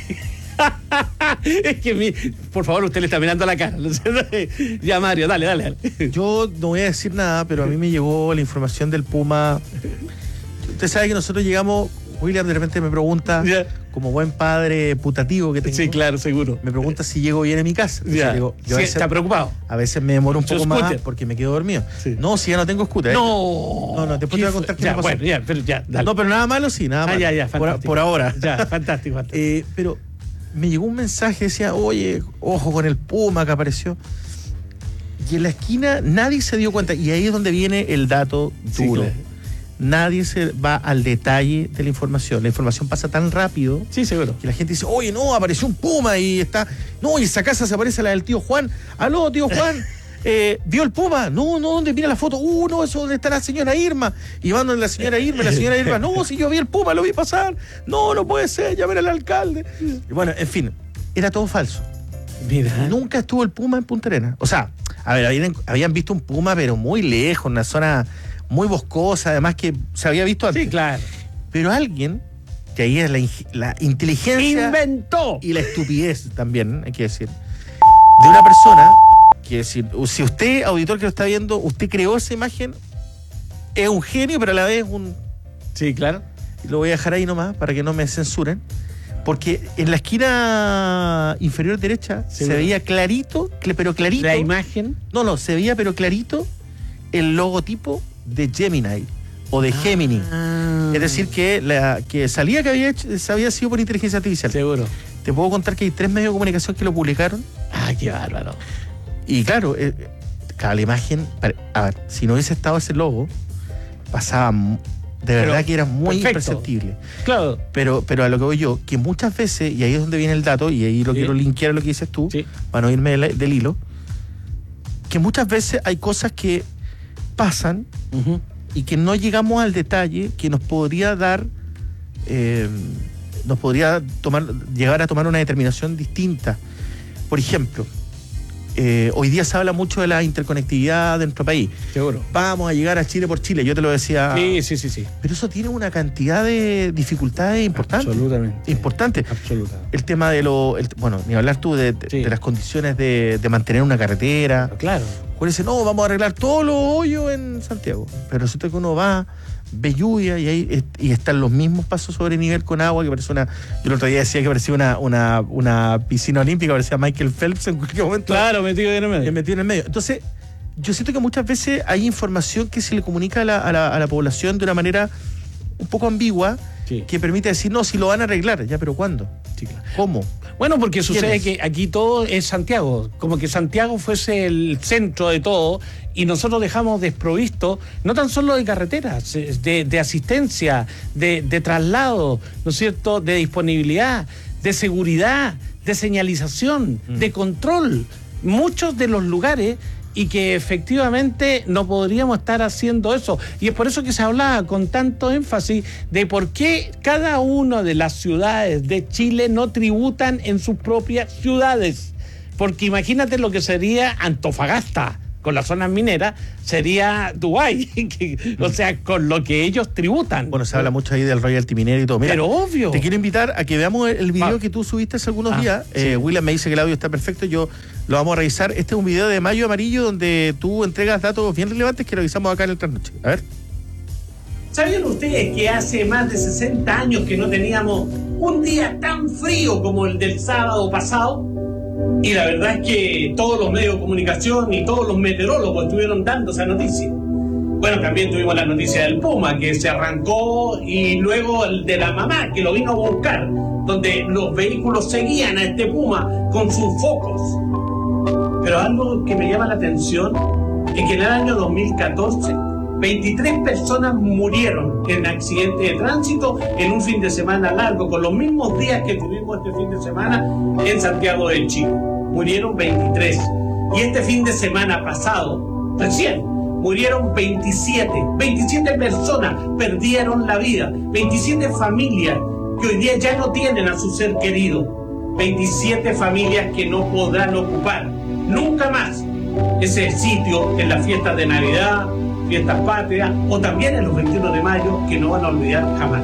Es que, por favor, usted le está mirando la cara. Ya, Mario, dale. Yo no voy a decir nada, pero a mí me llegó la información del Puma. Usted sabe que nosotros llegamos, William de repente me pregunta, como buen padre putativo que tengo. Sí, claro, seguro. Me pregunta si llego bien a mi casa. Yo sí, veces, está preocupado. A veces me demoro un poco más porque me quedo dormido. Sí. No, si ya no tengo scooter. No, después te voy a contar qué me pasó. Bueno, dale. No, pero nada malo, sí, nada malo. Ya, por ahora. Ya, fantástico. Pero me llegó un mensaje, decía, oye, ojo con el Puma que apareció. Y en la esquina nadie se dio cuenta. Y ahí es donde viene el dato duro. Sí, claro. Nadie se va al detalle de la información. La información pasa tan rápido. Sí, seguro. Que la gente dice, oye, no, apareció un Puma y está... No, y esa casa se parece a la del tío Juan. Aló, tío Juan. ¿Vio el Puma? No, ¿dónde? Mira la foto. No, eso donde está la señora Irma. Y van donde la señora Irma, no, si yo vi el Puma, lo vi pasar. No puede ser, llamen al alcalde. Y bueno, en fin, era todo falso. Mira. Nunca estuvo el Puma en Punta Arenas. O sea, a ver, habían visto un Puma, pero muy lejos, en una zona muy boscosa, además que se había visto antes. Sí, claro. Pero alguien, que ahí es la inteligencia... ¡Inventó! Y la estupidez también, hay que decir, de una persona... Que si usted, auditor que lo está viendo, usted creó esa imagen, es un genio, pero a la vez un... Sí, claro. Lo voy a dejar ahí nomás para que no me censuren. Porque en la esquina inferior derecha se veía clarito, pero clarito... ¿La imagen? No, se veía pero clarito el logotipo de Gemini, o de Gemini. Es decir, que salía que había sido por inteligencia artificial. Seguro. Te puedo contar que hay 3 medios de comunicación que lo publicaron. ¡Ah, qué bárbaro! Y claro, la imagen, a ver, si no hubiese estado ese logo, pasaba de verdad que era muy imperceptible. Claro. Pero a lo que voy yo, que muchas veces, y ahí es donde viene el dato, y ahí lo quiero linkear a lo que dices tú, para no irme del hilo, que muchas veces hay cosas que pasan y que no llegamos al detalle que nos podría dar, llegar a tomar una determinación distinta. Por ejemplo, hoy día se habla mucho de la interconectividad de nuestro país. Seguro. Vamos a llegar a Chile por Chile, yo te lo decía. Sí. Pero eso tiene una cantidad de dificultades importantes. Absolutamente. Importantes. Absolutamente. El tema de bueno, ni hablar tú de las condiciones de mantener una carretera. Claro. Uno dice, no, vamos a arreglar todos los hoyos en Santiago. Pero resulta que uno va, ve lluvia y están los mismos pasos sobre nivel con agua, que parece yo el otro día decía que parecía una piscina olímpica, parecía Michael Phelps en cualquier momento. Claro, metido en el medio. Entonces, yo siento que muchas veces hay información que se le comunica a la población de una manera un poco ambigua, que permite decir, no, si lo van a arreglar, ya, pero ¿cuándo? Sí, claro. ¿Cómo? Bueno, porque sucede que aquí todo es Santiago, como que Santiago fuese el centro de todo y nosotros dejamos desprovisto, no tan solo de carreteras, de asistencia, de traslado, ¿no es cierto?, de disponibilidad, de seguridad, de señalización, de control, muchos de los lugares, y que efectivamente no podríamos estar haciendo eso. Y es por eso que se hablaba con tanto énfasis de por qué cada una de las ciudades de Chile no tributan en sus propias ciudades. Porque imagínate lo que sería Antofagasta con las zonas mineras, sería Dubái, o sea, con lo que ellos tributan. Bueno, se habla mucho ahí del royalty minero y todo. Mira, pero obvio. Te quiero invitar a que veamos el video que tú subiste hace algunos días. William me dice que el audio está perfecto, yo lo vamos a revisar. Este es un video de Mayo Amarillo donde tú entregas datos bien relevantes que revisamos acá en el Trasnoche. A ver. ¿Sabían ustedes que hace más de 60 años que no teníamos un día tan frío como el del sábado pasado? Y la verdad es que todos los medios de comunicación y todos los meteorólogos estuvieron dando esa noticia. Bueno, también tuvimos la noticia del Puma, que se arrancó, y luego el de la mamá, que lo vino a buscar, donde los vehículos seguían a este Puma con sus focos. Pero algo que me llama la atención es que en el año 2014, 23 personas murieron en accidentes de tránsito en un fin de semana largo, con los mismos días que tuvimos este fin de semana en Santiago de Chile. Murieron 23. Y este fin de semana pasado, recién, murieron 27. 27 personas perdieron la vida. 27 familias que hoy día ya no tienen a su ser querido. 27 familias que no podrán ocupar nunca más ese sitio en las fiestas de Navidad, fiestas patrias, o también en los 21 de mayo, que no van a olvidar jamás.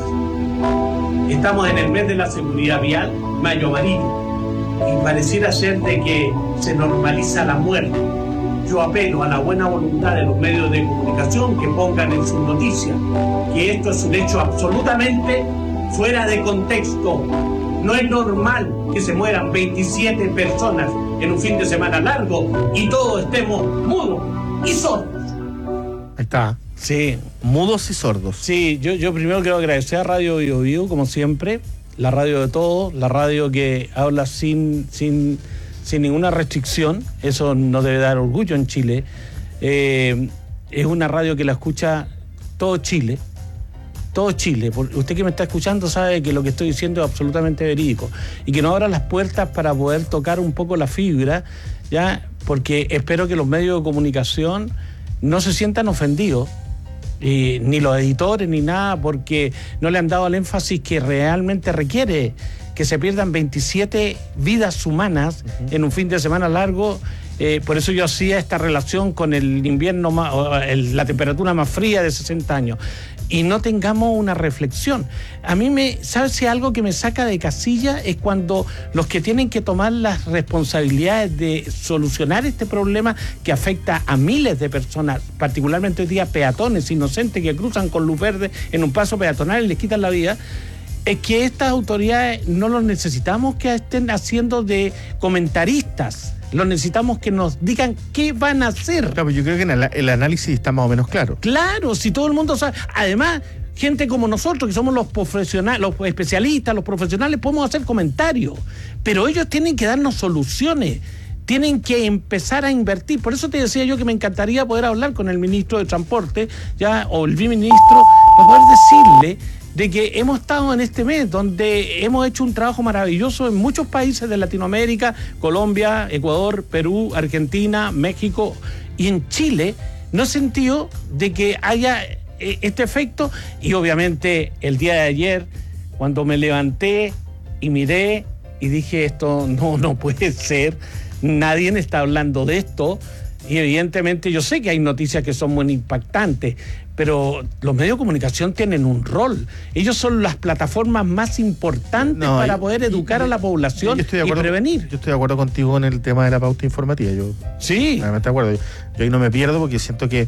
Estamos en el mes de la seguridad vial, Mayo Amarillo, y pareciera ser de que se normaliza la muerte. Yo apelo a la buena voluntad de los medios de comunicación que pongan en sus noticias que esto es un hecho absolutamente fuera de contexto. No es normal que se mueran 27 personas en un fin de semana largo y todos estemos mudos y sordos. Ahí está. Sí. Mudos y sordos. Sí, yo primero quiero agradecer a Radio Bio Bio, como siempre, la radio de todos, la radio que habla sin ninguna restricción. Eso nos debe dar orgullo en Chile. Es una radio que la escucha todo Chile. Todo Chile. Usted que me está escuchando sabe que lo que estoy diciendo es absolutamente verídico. Y que nos abra las puertas para poder tocar un poco la fibra, ¿ya? Porque espero que los medios de comunicación no se sientan ofendidos, ni los editores ni nada, porque no le han dado el énfasis que realmente requiere, que se pierdan 27 vidas humanas en un fin de semana largo. Por eso yo hacía esta relación con el invierno, la temperatura más fría de 60 años. Y no tengamos una reflexión. A mí ¿sabes si algo que me saca de casilla? Es cuando los que tienen que tomar las responsabilidades de solucionar este problema que afecta a miles de personas, particularmente hoy día peatones inocentes que cruzan con luz verde en un paso peatonal y les quitan la vida. Es que estas autoridades no los necesitamos que estén haciendo de comentaristas Lo necesitamos que nos digan qué van a hacer. Claro, yo creo que el análisis está más o menos claro. Claro, si todo el mundo sabe. Además, gente como nosotros, que somos los profesionales, los especialistas, los profesionales, podemos hacer comentarios. Pero ellos tienen que darnos soluciones. Tienen que empezar a invertir. Por eso te decía yo que me encantaría poder hablar con el ministro de Transporte, ya, o el viceministro, para poder decirle de que hemos estado en este mes donde hemos hecho un trabajo maravilloso en muchos países de Latinoamérica, Colombia, Ecuador, Perú, Argentina, México, y en Chile no he sentido de que haya este efecto. Y obviamente el día de ayer, cuando me levanté y miré y dije, esto no puede ser, nadie está hablando de esto, y evidentemente yo sé que hay noticias que son muy impactantes, pero los medios de comunicación tienen un rol. Ellos son las plataformas más importantes para poder educar a la población y prevenir. Yo estoy de acuerdo contigo en el tema de la pauta informativa. Sí. Realmente de acuerdo. Yo ahí no me pierdo porque siento que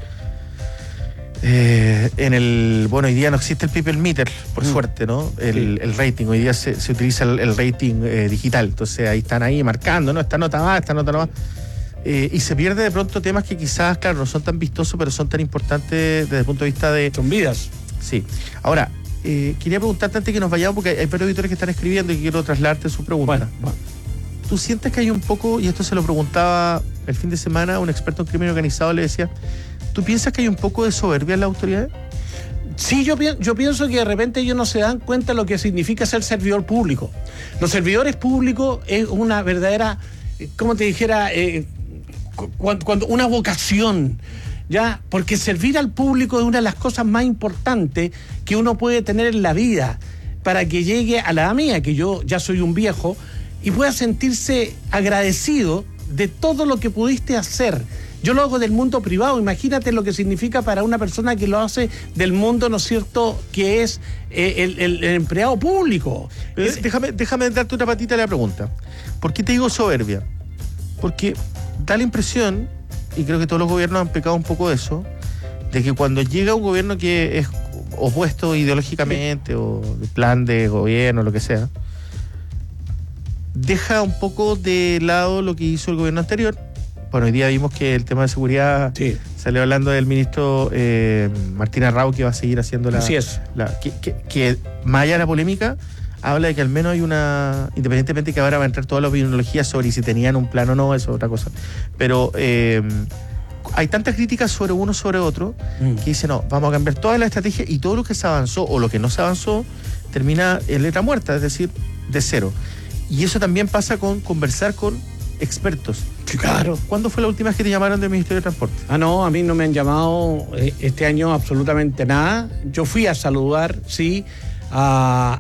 hoy día no existe el people meter, por suerte, ¿no? El rating, hoy día se utiliza el rating digital, entonces ahí están marcando, ¿no? Esta nota va, esta nota no va. Y se pierde de pronto temas que quizás, claro, no son tan vistosos, pero son tan importantes desde el punto de vista de... Son vidas. Sí. Ahora, quería preguntarte antes que nos vayamos, porque hay varios auditores que están escribiendo y quiero trasladarte su pregunta. Bueno. ¿Tú sientes que hay un poco, y esto se lo preguntaba el fin de semana a un experto en crimen organizado, le decía, ¿tú piensas que hay un poco de soberbia en las autoridades? Sí, yo pienso que de repente ellos no se dan cuenta de lo que significa ser servidor público. Los servidores públicos es una verdadera, ¿cómo te dijera? Cuando una vocación, ¿ya? Porque servir al público es una de las cosas más importantes que uno puede tener en la vida, para que llegue a la edad mía, que yo ya soy un viejo, y pueda sentirse agradecido de todo lo que pudiste hacer. Yo lo hago del mundo privado, imagínate lo que significa para una persona que lo hace del mundo, ¿no es cierto?, que es el empleado público. Déjame darte una patita a la pregunta. ¿Por qué te digo soberbia? Porque da la impresión, y creo que todos los gobiernos han pecado un poco de eso, de que cuando llega un gobierno que es opuesto ideológicamente o de plan de gobierno, lo que sea, deja un poco de lado lo que hizo el gobierno anterior. Bueno, hoy día vimos que el tema de seguridad salió hablando del ministro Martín Arrau, que va a seguir haciendo Así es. que más allá de la polémica, habla de que al menos hay una, independientemente que ahora va a entrar toda la opiniología sobre si tenían un plan o no, eso es otra cosa, pero hay tantas críticas sobre uno sobre otro que dicen, no, vamos a cambiar toda la estrategia, y todo lo que se avanzó o lo que no se avanzó termina en letra muerta, es decir, de cero. Y eso también pasa con conversar con expertos. Claro. ¿Cuándo fue la última vez que te llamaron del Ministerio de Transporte? No, a mí no me han llamado este año absolutamente nada. Yo fui a saludar, sí, a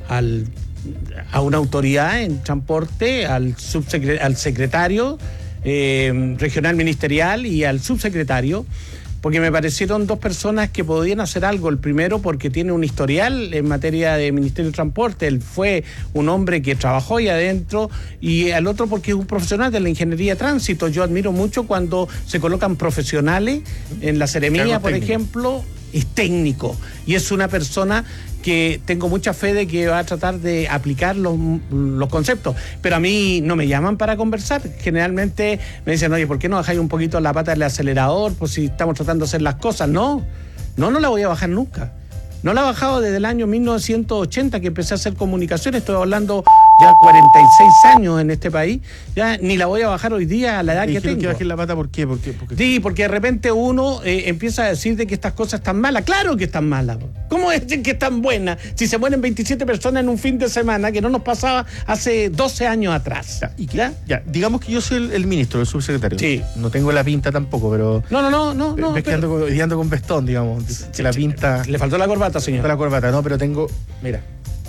una autoridad en transporte, al secretario regional ministerial y al subsecretario, porque me parecieron dos personas que podían hacer algo. El primero porque tiene un historial en materia de Ministerio de Transporte, él fue un hombre que trabajó ahí adentro, y al otro porque es un profesional de la ingeniería de tránsito. Yo admiro mucho cuando se colocan profesionales en la Seremía, por ejemplo, es técnico, y es una persona que tengo mucha fe de que va a tratar de aplicar los conceptos. Pero a mí no me llaman para conversar. Generalmente me dicen, oye, ¿por qué no bajáis un poquito la pata del acelerador? Pues si estamos tratando de hacer las cosas. No la voy a bajar nunca. No la he bajado desde el año 1980 que empecé a hacer comunicaciones. Estoy hablando ya 46 años en este país. Ya ni la voy a bajar hoy día a la edad que tengo. ¿Que bajes la pata por qué? Sí, porque de repente uno empieza a decir de que estas cosas están malas. Claro que están malas. ¿Cómo decir que están buenas si se mueren 27 personas en un fin de semana que no nos pasaba hace 12 años atrás? Ya, digamos que yo soy el ministro, el subsecretario. Sí. No tengo la pinta tampoco, pero... No. Ves que ando con vestón, digamos. Que la pinta... Le faltó la corbata, señor. La corbata, no, pero tengo... Mira.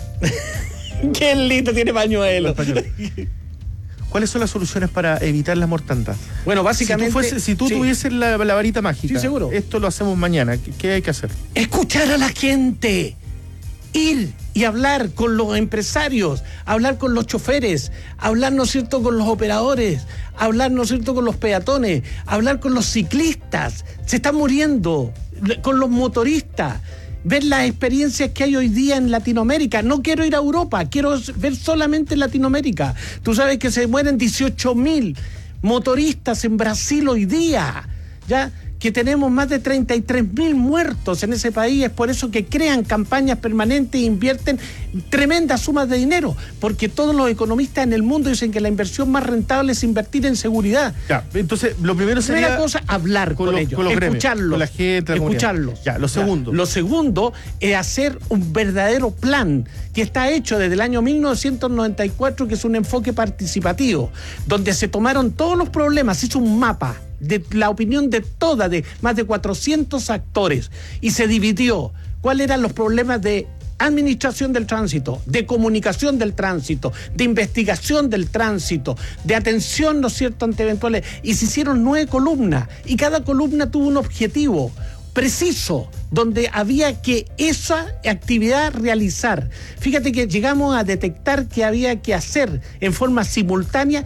Qué lindo, tiene pañuelo. ¿Cuáles son las soluciones para evitar la mortandad? Bueno, básicamente... Si tú tuvieses la varita mágica, sí, seguro, esto lo hacemos mañana, ¿qué hay que hacer? Escuchar a la gente. Ir y hablar con los empresarios, hablar con los choferes, hablar, ¿no es cierto?, con los operadores, hablar, ¿no es cierto?, con los peatones, hablar con los ciclistas. Se están muriendo, con los motoristas. Ver las experiencias que hay hoy día en Latinoamérica. No quiero ir a Europa, quiero ver solamente en Latinoamérica. Tú sabes que se mueren 18.000 motoristas en Brasil hoy día, ya que tenemos más de 33.000 muertos en ese país. Es por eso que crean campañas permanentes e invierten tremendas sumas de dinero, porque todos los economistas en el mundo dicen que la inversión más rentable es invertir en seguridad. Ya, entonces lo primero sería... Primera cosa, hablar con ellos, escucharlos, con la gente, escucharlos. Ya, lo segundo. Lo segundo es hacer un verdadero plan que está hecho desde el año 1994, que es un enfoque participativo, donde se tomaron todos los problemas, se hizo un mapa de la opinión de más de 400 actores, y se dividió cuáles eran los problemas de administración del tránsito, de comunicación del tránsito, de investigación del tránsito, de atención, ¿no es cierto?, ante eventuales, y se hicieron 9 columnas, y cada columna tuvo un objetivo preciso, donde había que esa actividad realizar. Fíjate que llegamos a detectar que había que hacer en forma simultánea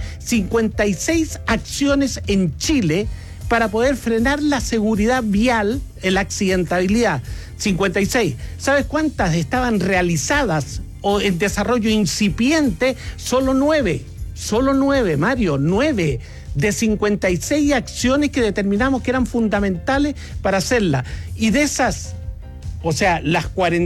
56 acciones en Chile para poder frenar la seguridad vial, la accidentabilidad. 56. ¿Sabes cuántas estaban realizadas o en desarrollo incipiente? Solo 9. Solo 9, Mario, 9. De 56 acciones que determinamos que eran fundamentales para hacerla. Y de esas, o sea, las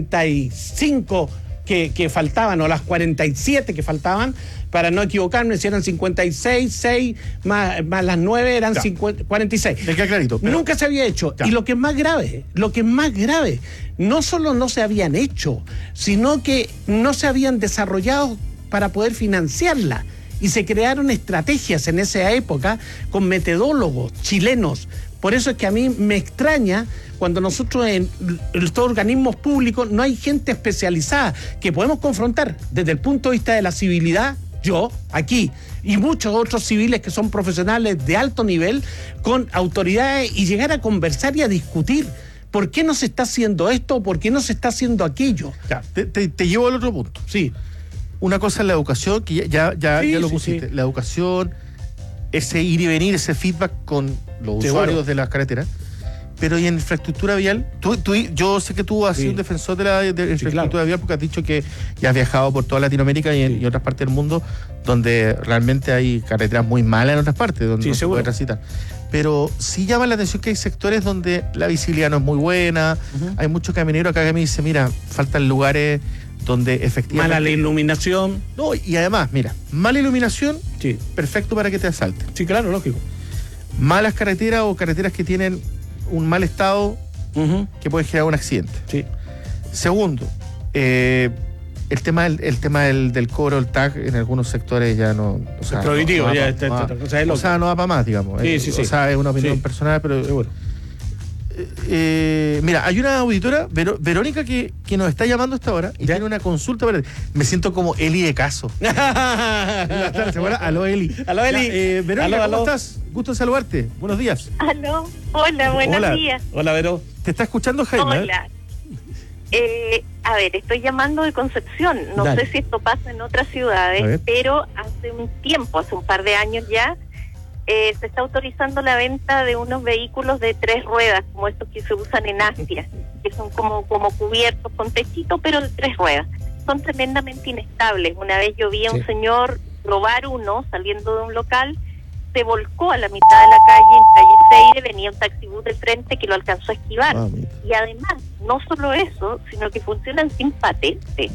45 que faltaban, o las 47 que faltaban, para no equivocarme, si eran 56, 6 más las 9 eran 46. Me queda clarito. Pero nunca se había hecho. Ya. Y lo que es más grave, no solo no se habían hecho, sino que no se habían desarrollado para poder financiarla. Y se crearon estrategias en esa época con metodólogos chilenos. Por eso es que a mí me extraña cuando nosotros en estos organismos públicos no hay gente especializada que podemos confrontar desde el punto de vista de la civilidad, yo, aquí, y muchos otros civiles que son profesionales de alto nivel, con autoridades, y llegar a conversar y a discutir. ¿Por qué no se está haciendo esto? ¿Por qué no se está haciendo aquello? Ya, te llevo al otro punto. Sí. Una cosa es la educación, que ya lo pusiste. Sí. La educación, ese ir y venir, ese feedback con los usuarios de las carreteras. Pero y en infraestructura vial, yo sé que tú has sido un defensor de la infraestructura vial, porque has dicho que ya has viajado por toda Latinoamérica y otras partes del mundo donde realmente hay carreteras muy malas en otras partes, donde no se puede transitar. Pero sí llama la atención que hay sectores donde la visibilidad no es muy buena, hay muchos camineros acá que me dicen, mira, faltan lugares donde efectivamente... Mala la iluminación. No, y además, mira, mala iluminación, perfecto para que te asalten. Sí, claro, lógico. Malas carreteras o carreteras que tienen un mal estado que puede generar un accidente. Sí. Segundo, el tema del cobro, el tag, en algunos sectores ya no... O sea, es prohibitivo, no va para más, digamos. Sí. O sea, es una opinión personal, pero... Seguro. Mira, hay una auditora, Verónica, que nos está llamando hasta ahora y tiene una consulta. Me siento como Eli de caso. ¿Se acuerda? Aló, Eli. Aló, Eli. Verónica, ¿cómo estás? Gusto de saludarte. Buenos días. Aló. Hola, buenos días. Hola, Vero. ¿Te está escuchando, Jaime? Hola. A ver, estoy llamando de Concepción. No sé si esto pasa en otras ciudades, pero hace un tiempo, hace un par de años ya, se está autorizando la venta de unos vehículos de 3 ruedas, como estos que se usan en Asia, que son como cubiertos con techito, pero de 3 ruedas. Son tremendamente inestables. Una vez yo vi a un señor robar uno saliendo de un local, se volcó a la mitad de la calle, en calle Seire, venía un taxibús de frente que lo alcanzó a esquivar. Y además, no solo eso, sino que funcionan sin patente.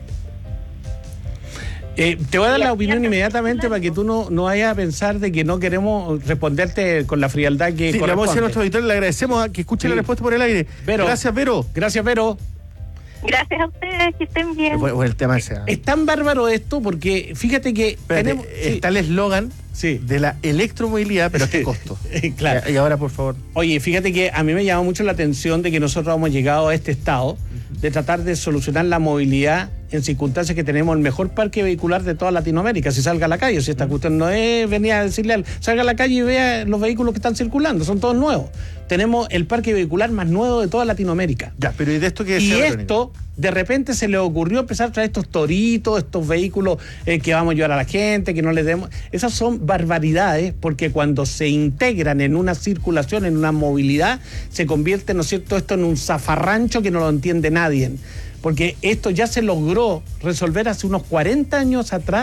Te voy a dar la opinión inmediatamente para que tú no vayas a pensar de que no queremos responderte con la frialdad que corresponde. Le vamos a decir a nuestro auditor, le agradecemos a que escuche la respuesta por el aire. Gracias, Vero. Gracias, Vero. Gracias a ustedes, que estén bien. Bueno, el tema es tan bárbaro esto porque fíjate que está el eslogan de la electromovilidad, pero ¿a qué costo? Claro. Y ahora, por favor. Oye, fíjate que a mí me llama mucho la atención de que nosotros hemos llegado a este estado de tratar de solucionar la movilidad en circunstancias que tenemos el mejor parque vehicular de toda Latinoamérica. Si salga a la calle, si esta cuestión no es venir a decirle salga a la calle y vea los vehículos que están circulando, son todos nuevos. Tenemos el parque vehicular más nuevo de toda Latinoamérica. Ya, pero ¿y de esto qué es? Y esto, de repente se le ocurrió empezar a traer estos toritos, estos vehículos que vamos a llevar a la gente, que no les demos... Esas son barbaridades, porque cuando se integran en una circulación, en una movilidad, se convierte, ¿no es cierto?, esto en un zafarrancho que no lo entiende nadie. Porque esto ya se logró resolver hace unos 40 años atrás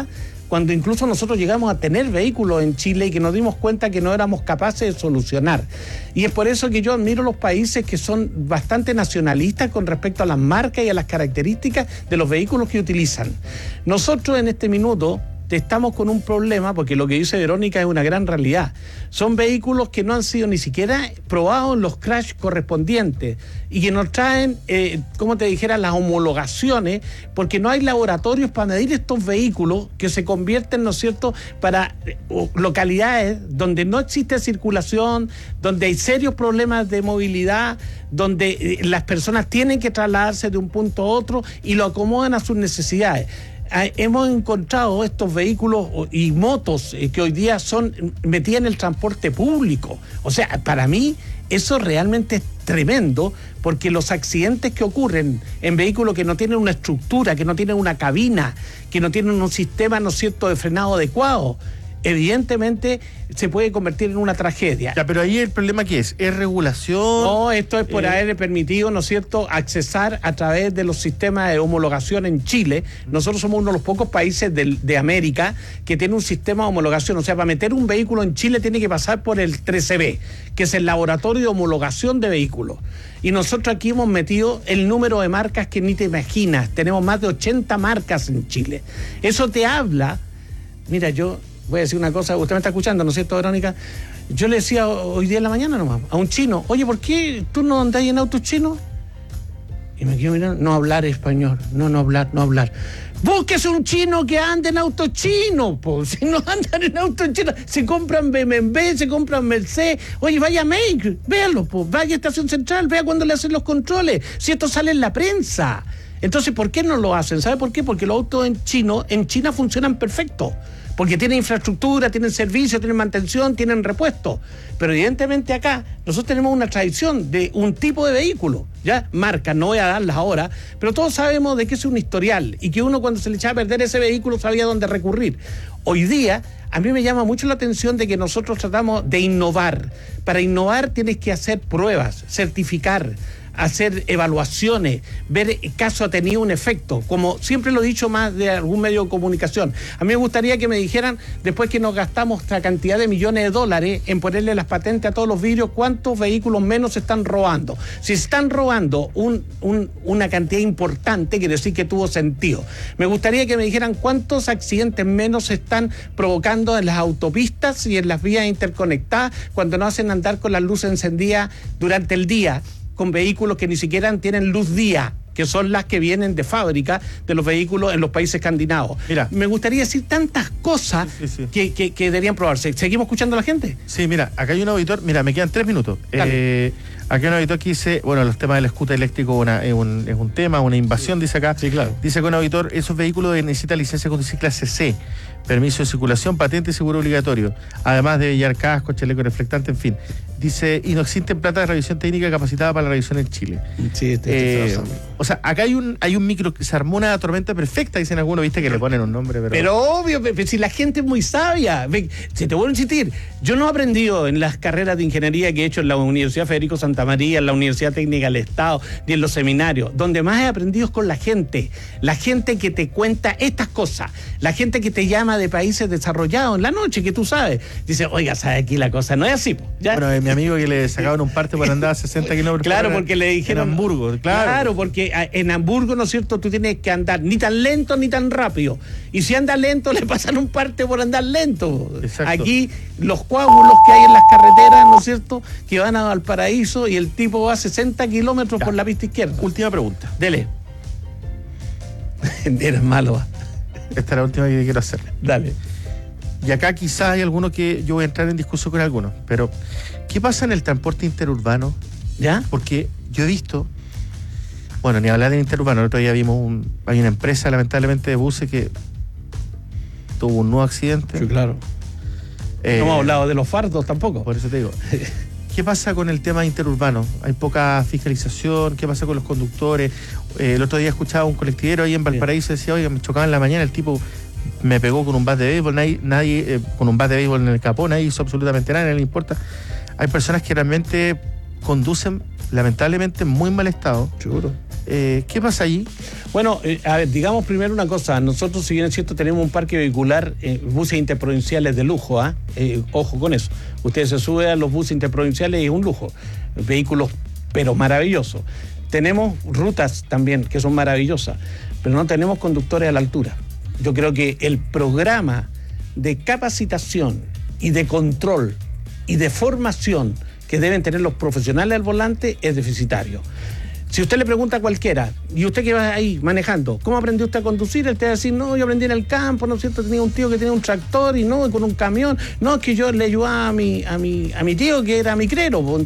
cuando incluso nosotros llegamos a tener vehículos en Chile y que nos dimos cuenta que no éramos capaces de solucionar. Y es por eso que yo admiro los países que son bastante nacionalistas con respecto a las marcas y a las características de los vehículos que utilizan. Nosotros en este minuto estamos con un problema, porque lo que dice Verónica es una gran realidad. Son vehículos que no han sido ni siquiera probados en los crash correspondientes y que nos traen, como te dijera, las homologaciones, porque no hay laboratorios para medir estos vehículos que se convierten, ¿no es cierto?, para localidades donde no existe circulación, donde hay serios problemas de movilidad, donde las personas tienen que trasladarse de un punto a otro y lo acomodan a sus necesidades. Hemos encontrado estos vehículos y motos que hoy día son metidas en el transporte público. O sea, para mí eso realmente es tremendo, porque los accidentes que ocurren en vehículos que no tienen una estructura, que no tienen una cabina, que no tienen un sistema, ¿no es cierto?, de frenado adecuado, evidentemente se puede convertir en una tragedia. Ya, pero ahí el problema ¿qué es? ¿Es regulación? No, esto es por haber permitido, ¿no es cierto?, accesar a través de los sistemas de homologación en Chile. Nosotros somos uno de los pocos países de América que tiene un sistema de homologación. O sea, para meter un vehículo en Chile tiene que pasar por el 13B, que es el laboratorio de homologación de vehículos. Y nosotros aquí hemos metido el número de marcas que ni te imaginas. Tenemos más de 80 marcas en Chile. Eso te habla... Mira, yo voy a decir una cosa, usted me está escuchando, ¿no es cierto, Verónica? Yo le decía hoy día en la mañana nomás a un chino: oye, ¿por qué tú no andás en autos chinos? Y me quedo mirando: no hablar español, no hablar. Búsquese un chino que ande en autos chinos, pues. Si no andan en autos chinos, se compran BMW, se compran Mercedes. Oye, vaya a Make, véalo, pues. Vaya a Estación Central, vea cuando le hacen los controles. Si esto sale en la prensa. Entonces, ¿por qué no lo hacen? ¿Sabe por qué? Porque los autos en China funcionan perfecto. Porque tienen infraestructura, tienen servicio, tienen mantención, tienen repuesto. Pero evidentemente acá nosotros tenemos una tradición de un tipo de vehículo, ¿ya? Marcas, no voy a darlas ahora, pero todos sabemos de que es un historial y que uno, cuando se le echaba a perder ese vehículo, sabía dónde recurrir. Hoy día a mí me llama mucho la atención de que nosotros tratamos de innovar. Para innovar tienes que hacer pruebas, certificar, hacer evaluaciones, ver caso ha tenido un efecto, como siempre lo he dicho más de algún medio de comunicación. A mí me gustaría que me dijeran, después que nos gastamos esta cantidad de millones de dólares en ponerle las patentes a todos los vidrios, ¿cuántos vehículos menos se están robando? Si se están robando una cantidad importante, quiere decir que tuvo sentido. Me gustaría que me dijeran cuántos accidentes menos se están provocando en las autopistas y en las vías interconectadas cuando nos hacen andar con las luces encendidas durante el día, con vehículos que ni siquiera tienen luz día, que son las que vienen de fábrica de los vehículos en los países escandinavos. Mira, me gustaría decir tantas cosas que deberían probarse. ¿Seguimos escuchando a la gente? Sí, mira, acá hay un auditor, mira, me quedan 3 minutos. Acá hay un auditor que dice, bueno, los temas del scooter eléctrico es un tema, una invasión, dice acá. Sí, claro. Dice que un auditor, esos vehículos necesitan licencia de conducir clase C, permiso de circulación, patente y seguro obligatorio, además de llevar casco, chaleco reflectante, en fin. Dice, y no existen plata de revisión técnica capacitada para la revisión en Chile. Sí, o sea, acá hay un micro, que se armó una tormenta perfecta, dicen algunos, viste que le ponen un nombre, pero obvio, si la gente es muy sabia. Si te vuelvo a insistir, yo no he aprendido en las carreras de ingeniería que he hecho en la Universidad Federico Santa María, en la Universidad Técnica del Estado, ni en los seminarios. Donde más he aprendido es con la gente que te cuenta estas cosas, la gente que te llama de países desarrollados en la noche, que tú sabes, dice, oiga, ¿sabes? Aquí la cosa no es así, ¿ya? Bueno, mi amigo que le sacaban un parte por andar a 60 kilómetros. Claro, porque le dijeron... En Hamburgo, claro, porque en Hamburgo, ¿no es cierto?, tú tienes que andar ni tan lento ni tan rápido. Y si andas lento, le pasan un parte por andar lento. Exacto. Aquí, los coágulos que hay en las carreteras, ¿no es cierto?, que van a Valparaíso y el tipo va a 60 kilómetros por la pista izquierda. Última pregunta. Dele. Eres malo. Esta es la última que quiero hacer. Dale. Y acá quizás hay algunos que yo voy a entrar en discusión con algunos, pero ¿qué pasa en el transporte interurbano? ¿Ya? Porque yo he visto, bueno, ni hablar de interurbano, el otro día vimos hay una empresa lamentablemente de buses que tuvo un nuevo accidente. Sí, claro. No hemos hablado de los fardos tampoco. Por eso te digo. ¿Qué pasa con el tema interurbano? ¿Hay poca fiscalización? ¿Qué pasa con los conductores? El otro día escuchaba a un colectivero ahí en Valparaíso, decía, oiga, me chocaba en la mañana, el tipo me pegó con un bat de béisbol, nadie con un bat de béisbol en el capó, nadie hizo absolutamente nada, nadie le importa. Hay personas que realmente conducen lamentablemente en muy mal estado. Seguro. ¿Qué pasa allí? Bueno, a ver, digamos primero una cosa. Nosotros, si bien es cierto, tenemos un parque vehicular, buses interprovinciales de lujo, ojo con eso. Usted se sube a los buses interprovinciales y es un lujo. Vehículos, pero maravillosos. Tenemos rutas también que son maravillosas, pero no tenemos conductores a la altura. Yo creo que el programa de capacitación y de control y de formación que deben tener los profesionales al volante es deficitario. Si usted le pregunta a cualquiera, y usted que va ahí manejando, ¿cómo aprendió usted a conducir? Él te va a decir, no, yo aprendí en el campo, ¿no es cierto? Tenía un tío que tenía un tractor y no, con un camión. No, es que yo le ayudaba a mi tío que era micrero.